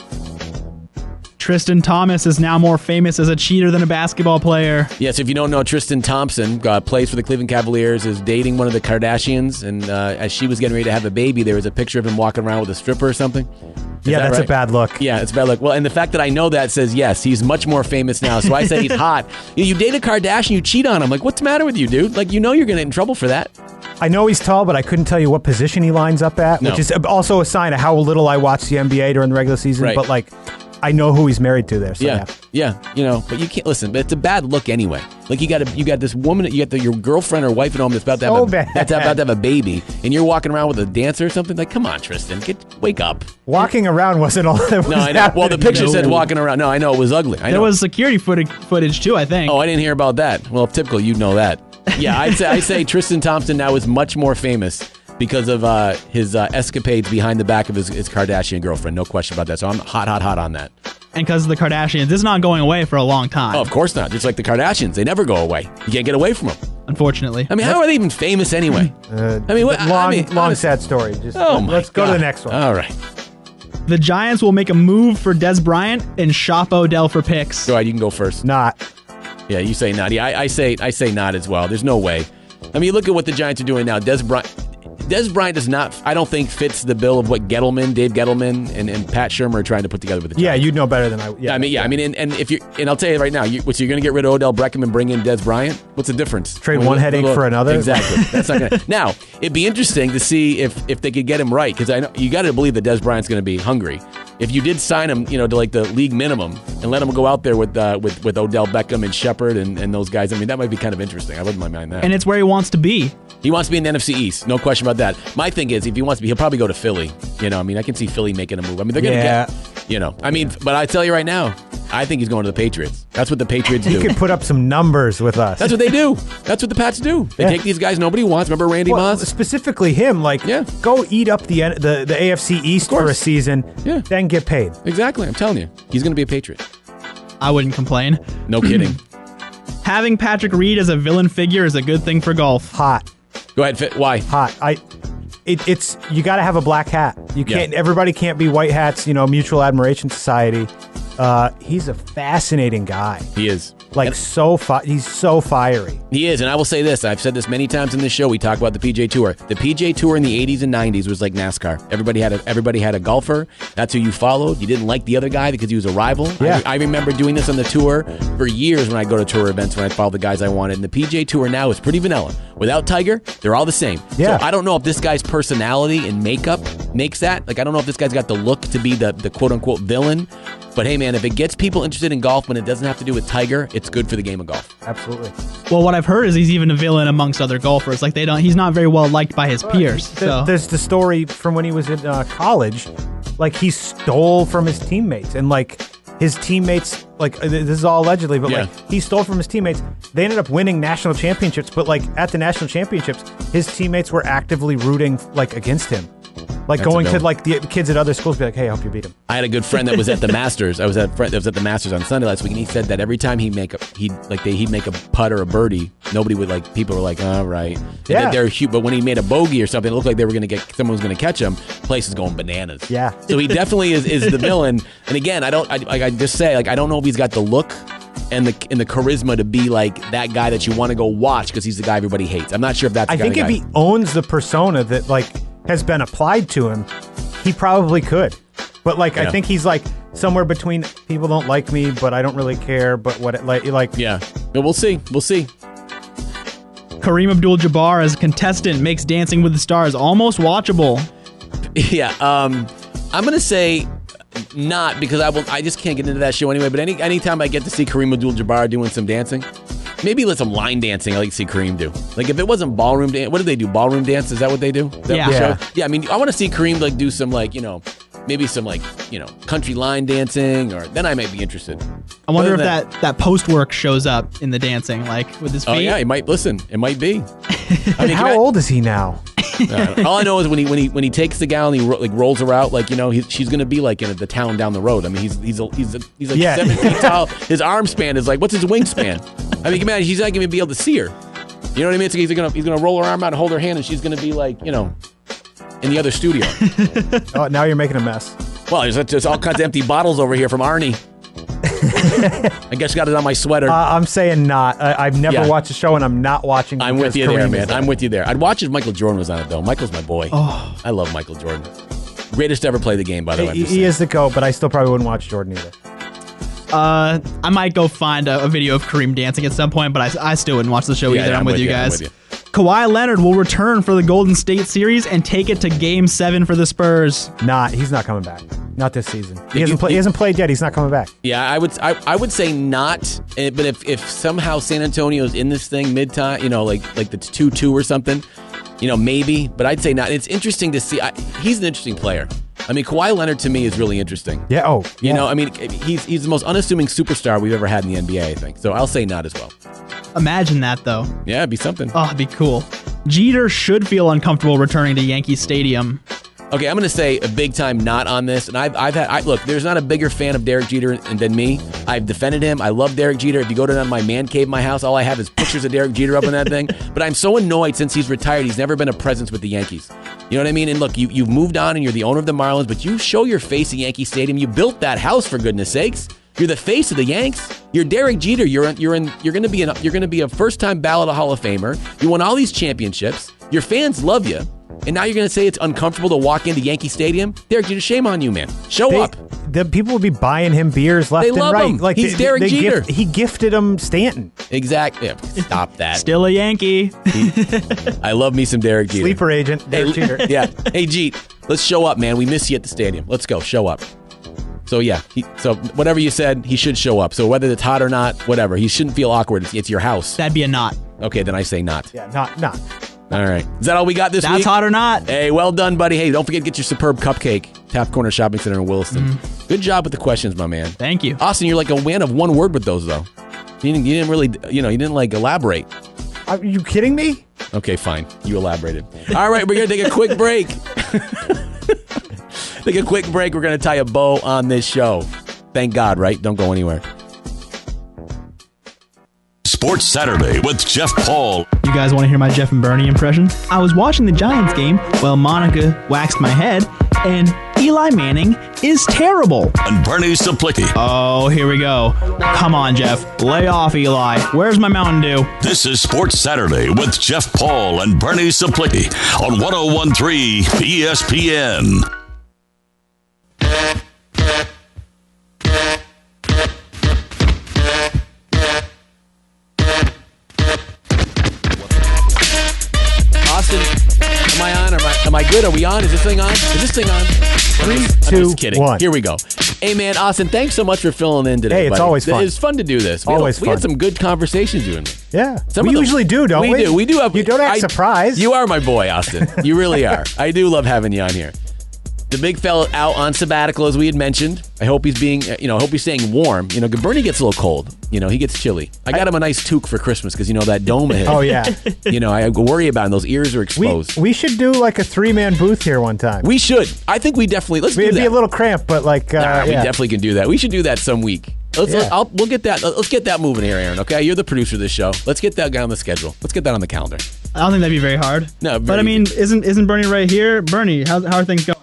Tristan Thomas is now more famous as a cheater than a basketball player. Yes, if you don't know, Tristan Thompson uh, plays for the Cleveland Cavaliers, is dating one of the Kardashians, and uh, as she was getting ready to have a baby, there was a picture of him walking around with a stripper or something. Is yeah, that that's right? a bad look. Yeah, it's a bad look. Well, and the fact that I know that says yes, he's much more famous now. So I said he's hot. You, know, you date a Kardashian, you cheat on him. Like, what's the matter with you, dude? Like, you know you're going to get in trouble for that. I know he's tall, but I couldn't tell you what position he lines up at, No. which is also a sign of how little I watch the N B A during the regular season. Right. But like, I know who he's married to there. So yeah, yeah. yeah, you know, but you can't listen. But it's a bad look anyway. Like you got a, you got this woman, you got the, your girlfriend or wife at home that's about to have So a, bad. that's about to have a baby, and you're walking around with a dancer or something. Like, come on, Tristan, get wake up. Walking around wasn't all that was No, I know. Well, the happening. picture said walking around. No, I know it was ugly. I There know. was security footage, footage too, I think. Oh, I didn't hear about that. Well, typical, you know that. Yeah, I'd say I say Tristan Thompson now is much more famous because of uh, his uh, escapades behind the back of his, his Kardashian girlfriend. No question about that. So I'm hot, hot, hot on that. And because of the Kardashians, this is not going away for a long time. Oh, of course not. Just like the Kardashians, they never go away. You can't get away from them. Unfortunately. I mean, how are they even famous anyway? Uh, I mean, what? long, I mean, long, honest- sad story. Just Oh my let's go to God. the next one. All right. The Giants will make a move for Des Bryant and shop Odell for picks. Go ahead, you can go first. Not. Yeah, you say not. Yeah, I, I say I say not as well. There's no way. I mean, look at what the Giants are doing now. Des Bryant, Des Bryant does not, I don't think, fits the bill of what Gettleman, Dave Gettleman, and, and Pat Shermer are trying to put together with the Yeah, Giants. you'd know better than I. Yeah, Yeah, I mean, yeah, I mean, and, and if you, and I'll tell you right now, you, what, so you're going to get rid of Odell Beckham and bring in Des Bryant? What's the difference? Trade I mean, one look- headache look- for another? Exactly. That's not going to. Now, it'd be interesting to see if if they could get him right, because I know you got to believe that Des Bryant's going to be hungry. If you did sign him, you know, to like the league minimum and let him go out there with uh, with with Odell Beckham and Shepard and, and those guys, I mean, that might be kind of interesting. I wouldn't mind that. And it's where he wants to be. He wants to be in the N F C East, no question about that. My thing is, if he wants to be, he'll probably go to Philly. You know, I mean, I can see Philly making a move. I mean, they're going to Yeah. get, you know, I mean, but I tell you right now, I think he's going to the Patriots. That's what the Patriots He do. could put up some numbers with us. That's what they do. That's what the Pats do. They Yeah. take these guys nobody wants. Remember Randy Well, Moss? specifically him. Like, Yeah. go eat up the the the A F C East for a season. Yeah. Then get paid. Exactly. I'm telling you, he's going to be a Patriot. I wouldn't complain. No kidding. Having Patrick Reed as a villain figure is a good thing for golf. Hot. Go ahead. Fit. Why? Hot. I. It, it's you got to have a black hat. You Yeah. can't. Everybody can't be white hats. You know, Mutual Admiration Society. Uh, he's a fascinating guy. He is. Like And- so. Fi- he's so fiery. He is, and I will say this. I've said this many times in this show. We talk about the P G A Tour. The P G A Tour in the eighties and nineties was like NASCAR. Everybody had a everybody had a golfer. That's who you followed. You didn't like the other guy because he was a rival. Yeah. I, I remember doing this on the tour for years when I go to tour events when I follow the guys I wanted. And the P G A Tour now is pretty vanilla. Without Tiger, they're all the same. Yeah. So I don't know if this guy's personality and makeup makes that. Like I don't know if this guy's got the look to be the the quote unquote villain. But hey, man, if it gets people interested in golf when it doesn't have to do with Tiger, it's good for the game of golf. Absolutely. Well, what I've heard is he's even a villain amongst other golfers. Like they don't, he's not very well liked by his peers. Th- So There's the story from when he was in uh, college. Like he stole from his teammates, and like his teammates, like uh, this is all allegedly, but Yeah. like he stole from his teammates. They ended up winning national championships, but like at the national championships, his teammates were actively rooting like against him. Like That's a going to villain. like the kids at other schools, be like, "Hey, I hope you beat him." I had a good friend that was at the Masters. I was at a friend that was at the Masters on Sunday last week, and he said that every time he make a he like they he'd make a putt or a birdie, nobody would like people were like, "All right," and Yeah. then they're huge. But when he made a bogey or something, it looked like they were going to get someone was going to catch him. Place is going bananas. Yeah. So he definitely is, is the villain. And again, I don't I, like I just say like I don't know if he's got the look and the and the charisma to be like that guy that you want to go watch because he's the guy everybody hates. I'm not sure if that's. The I kind think of if guy. he owns the persona that like has been applied to him, he probably could. But like, Yeah. I think he's like somewhere between people don't like me, but I don't really care. But what like like yeah, but we'll see. We'll see. Kareem Abdul-Jabbar as a contestant makes Dancing with the Stars almost watchable. Yeah, um, I'm gonna say not because I will. I just can't get into that show anyway. But any anytime I get to see Kareem Abdul-Jabbar doing some dancing, maybe let some line dancing. I like to see Kareem do. Like if it wasn't ballroom dance, what do they do? Ballroom dance? Is that what they do? Is that Yeah. the show? Yeah. Yeah. I mean, I want to see Kareem like do some like you know, maybe some like you know, country line dancing, or then I might be interested. I wonder Other if than that, that post work shows up in the dancing, like with his feet. Oh yeah, it might. Listen, it might be. I mean, how can I- old is he now? Uh, all I know is when he when he when he takes the gal and he ro- like rolls her out, like you know, he's, she's gonna be like in the town down the road. I mean, he's he's a, he's a, he's like Yeah. seven feet tall. His arm span is like what's his wingspan? I mean, man, he's not gonna be able to see her. You know what I mean? It's like he's gonna he's gonna roll her arm out and hold her hand, and she's gonna be like you know, in the other studio. Oh, now you're making a mess. Well, there's just all kinds of empty bottles over here from Arnie. I guess got it on my sweater. Uh, I'm saying not. I, I've never Yeah. watched a show, and I'm not watching. I'm because with you there, Kareem man. is there. I'm with you there. I'd watch if Michael Jordan was on it, though. Michael's my boy. Oh. I love Michael Jordan. Greatest to ever play the game, by the way. I'm He, just he saying. is the GOAT, but I still probably wouldn't watch Jordan either. Uh, I might go find a, a video of Kareem dancing at some point, but I, I still wouldn't watch the show Yeah, either. yeah, I'm, with you I'm guys. with you. Kawhi Leonard will return for the Golden State series and take it to Game Seven for the Spurs. Not. He's not coming back. Not this season. He You- hasn't played. He hasn't played yet. He's not coming back. Yeah, I would. I, I would say not. eh, But if, if somehow San Antonio's in this thing mid time, you know, like like the two two or something, you know, maybe. But I'd say not. It's interesting to see. I, he's an interesting player. I mean, Kawhi Leonard to me is really interesting. Yeah. Oh. You yeah. know, I mean, he's he's the most unassuming superstar we've ever had in the N B A. I think so. I'll say not as well. Imagine that, though. Yeah, it'd be something. Oh, it'd be cool. Jeter should feel uncomfortable returning to Yankee Stadium. Okay, I'm going to say a big time not on this. And I've, I've had, I, look, there's not a bigger fan of Derek Jeter than me. I've defended him. I love Derek Jeter. If you go to my man cave, my house, all I have is pictures of Derek Jeter up in that thing. But I'm so annoyed since he's retired. He's never been a presence with the Yankees. You know what I mean? And look, you, you've moved on and you're the owner of the Marlins, but you show your face at Yankee Stadium. You built that house, for goodness sakes. You're the face of the Yanks. You're Derek Jeter. You're you're in. You're going to be an, you're going to be a first time ballot Hall of Famer. You won all these championships. Your fans love you, and now you're going to say it's uncomfortable to walk into Yankee Stadium. Derek Jeter, shame on you, man. Show They- up. The people would be buying him beers left They and love right. him. Like He's they- Derek they Jeter. gift- he gifted him Stanton. Exactly. Yeah, stop that. Still a Yankee. I love me some Derek Jeter. Sleeper agent, Derek hey, Jeter. Yeah. Hey, Jeet, let's show up, man. We miss you at the stadium. Let's go. Show up. So, yeah. He, so, whatever you said, he should show up. So, whether it's hot or not, whatever. He shouldn't feel awkward. It's, it's your house. That'd be a not. Okay, then I say not. Yeah, not not. All right. Is that all we got this That's week? hot or not. Hey, well done, buddy. Hey, don't forget to get your superb cupcake. Taft Corner Shopping Center in Williston. Good job with the questions, my man. Thank you. Austin, you're like a man of one word with those, though. You didn't, you didn't really, you know, you didn't like elaborate. Are you kidding me? Okay, fine. You elaborated. All right, we're going to take a quick break. Take a quick break. We're going to tie a bow on this show. Thank God, right? Don't go anywhere. Sports Saturday with Jeff Paul. You guys want to hear my Jeff and Bernie impression? I was watching the Giants game while Monica waxed my head, and Eli Manning is terrible. And Bernie Suplicki. Oh, here we go. Come on, Jeff. Lay off, Eli. Where's my Mountain Dew? This is Sports Saturday with Jeff Paul and Bernie Suplicki on one oh one three E S P N. Austin, am I on? Am I, am I good? Are we on? Is this thing on? Is this thing on? Three, I'm two, just kidding. one. Here we go. Hey, man, Austin, thanks so much for filling in today. Hey, it's buddy. always fun. It's fun to do this. We Always had, We had fun. some good conversations, you and me. Yeah, Some we of them- usually do, don't we? We do. We do have. You don't act I- surprised. You are my boy, Austin. You really are. I do love having you on here. The big fella out on sabbatical, as we had mentioned. I hope he's being, you know, I hope he's staying warm. You know, Bernie gets a little cold. You know, he gets chilly. I got him a nice toque for Christmas because, you know, that dome of his. Oh, yeah. You know, I worry about him. Those ears are We, exposed. we should do like a three-man booth here one time. We should. I think we definitely, let's do It'd that. be a little cramped, but like, uh, Nah, we yeah. definitely can do that. We should do that some week. Let's, Yeah. I'll, we'll get that. Let's get that moving here, Aaron. Okay, you're the producer of this show. Let's get that guy on the schedule. Let's get that on the calendar. I don't think that'd be very hard. No, but I mean, isn't isn't Bernie right here? Bernie, how how are things going?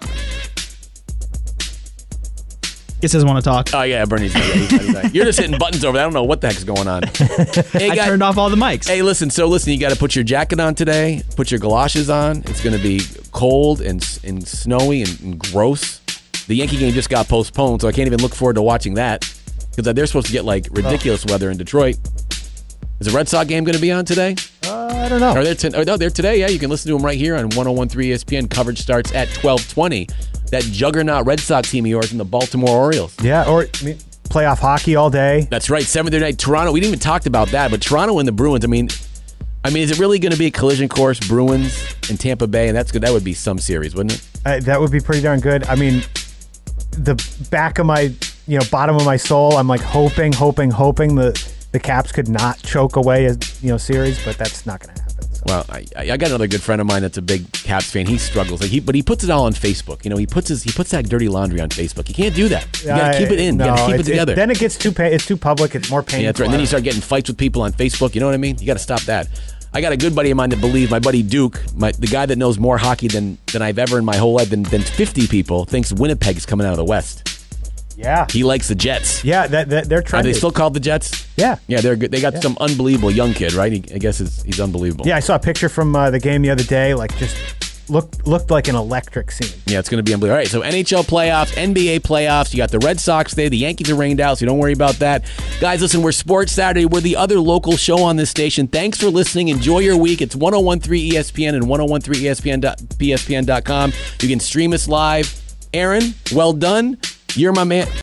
Guess doesn't want to talk. Oh yeah, Bernie's. He's, he's, he's, you're just hitting buttons over there. I don't know what the heck's going on. Hey, I guys, turned off all the mics. Hey, listen. So listen, you got to put your jacket on today. Put your galoshes on. It's going to be cold and and snowy and, and gross. The Yankee game just got postponed, so I can't even look forward to watching that because they're supposed to get like ridiculous weather in Detroit. Is the Red Sox game going to be on today? Uh, I don't know. Are they? T- oh, no, they're today. Yeah, you can listen to them right here on one oh one point three E S P N. Coverage starts at twelve twenty. That juggernaut Red Sox team of yours and the Baltimore Orioles. Yeah, or I mean, playoff hockey all day. That's right. seven thirty night Toronto. We didn't even talk about that, but Toronto and the Bruins. I mean, I mean, is it really going to be a collision course? Bruins and Tampa Bay, and that's good. That would be some series, wouldn't it? Uh, that would be pretty darn good. I mean, the back of my, you know, bottom of my soul, I'm like hoping, hoping, hoping the the Caps could not choke away a you know series, but that's not going to happen. So. Well, I, I got another good friend of mine that's a big Caps fan. He struggles, like he, but he puts it all on Facebook. You know, he puts his he puts that dirty laundry on Facebook. You can't do that. You got to keep it in. No, you got to keep it it's- together. then it gets too pa- it's too public. It's more painful. Yeah, that's right. And then you start getting fights with people on Facebook. You know what I mean? You got to stop that. I got a good buddy of mine that believes, my buddy Duke, my, the guy that knows more hockey than, than I've ever in my whole life, than, than fifty people, thinks Winnipeg's coming out of the West. Yeah. He likes the Jets. Yeah, that, that they're trying. Are they still called the Jets? Yeah. Yeah, they're good. They got Yeah. some unbelievable young kid, right? He, I guess it's, he's unbelievable. Yeah, I saw a picture from uh, the game the other day. Like, just looked looked like an electric scene. Yeah, it's going to be unbelievable. All right, so N H L playoffs, N B A playoffs. You got the Red Sox there. The Yankees are rained out, so don't worry about that. Guys, listen, we're Sports Saturday. We're the other local show on this station. Thanks for listening. Enjoy your week. It's one oh one point three E S P N and one oh one point three E S P N dot P S P N dot com. You can stream us live. Aaron, well done. You're my man.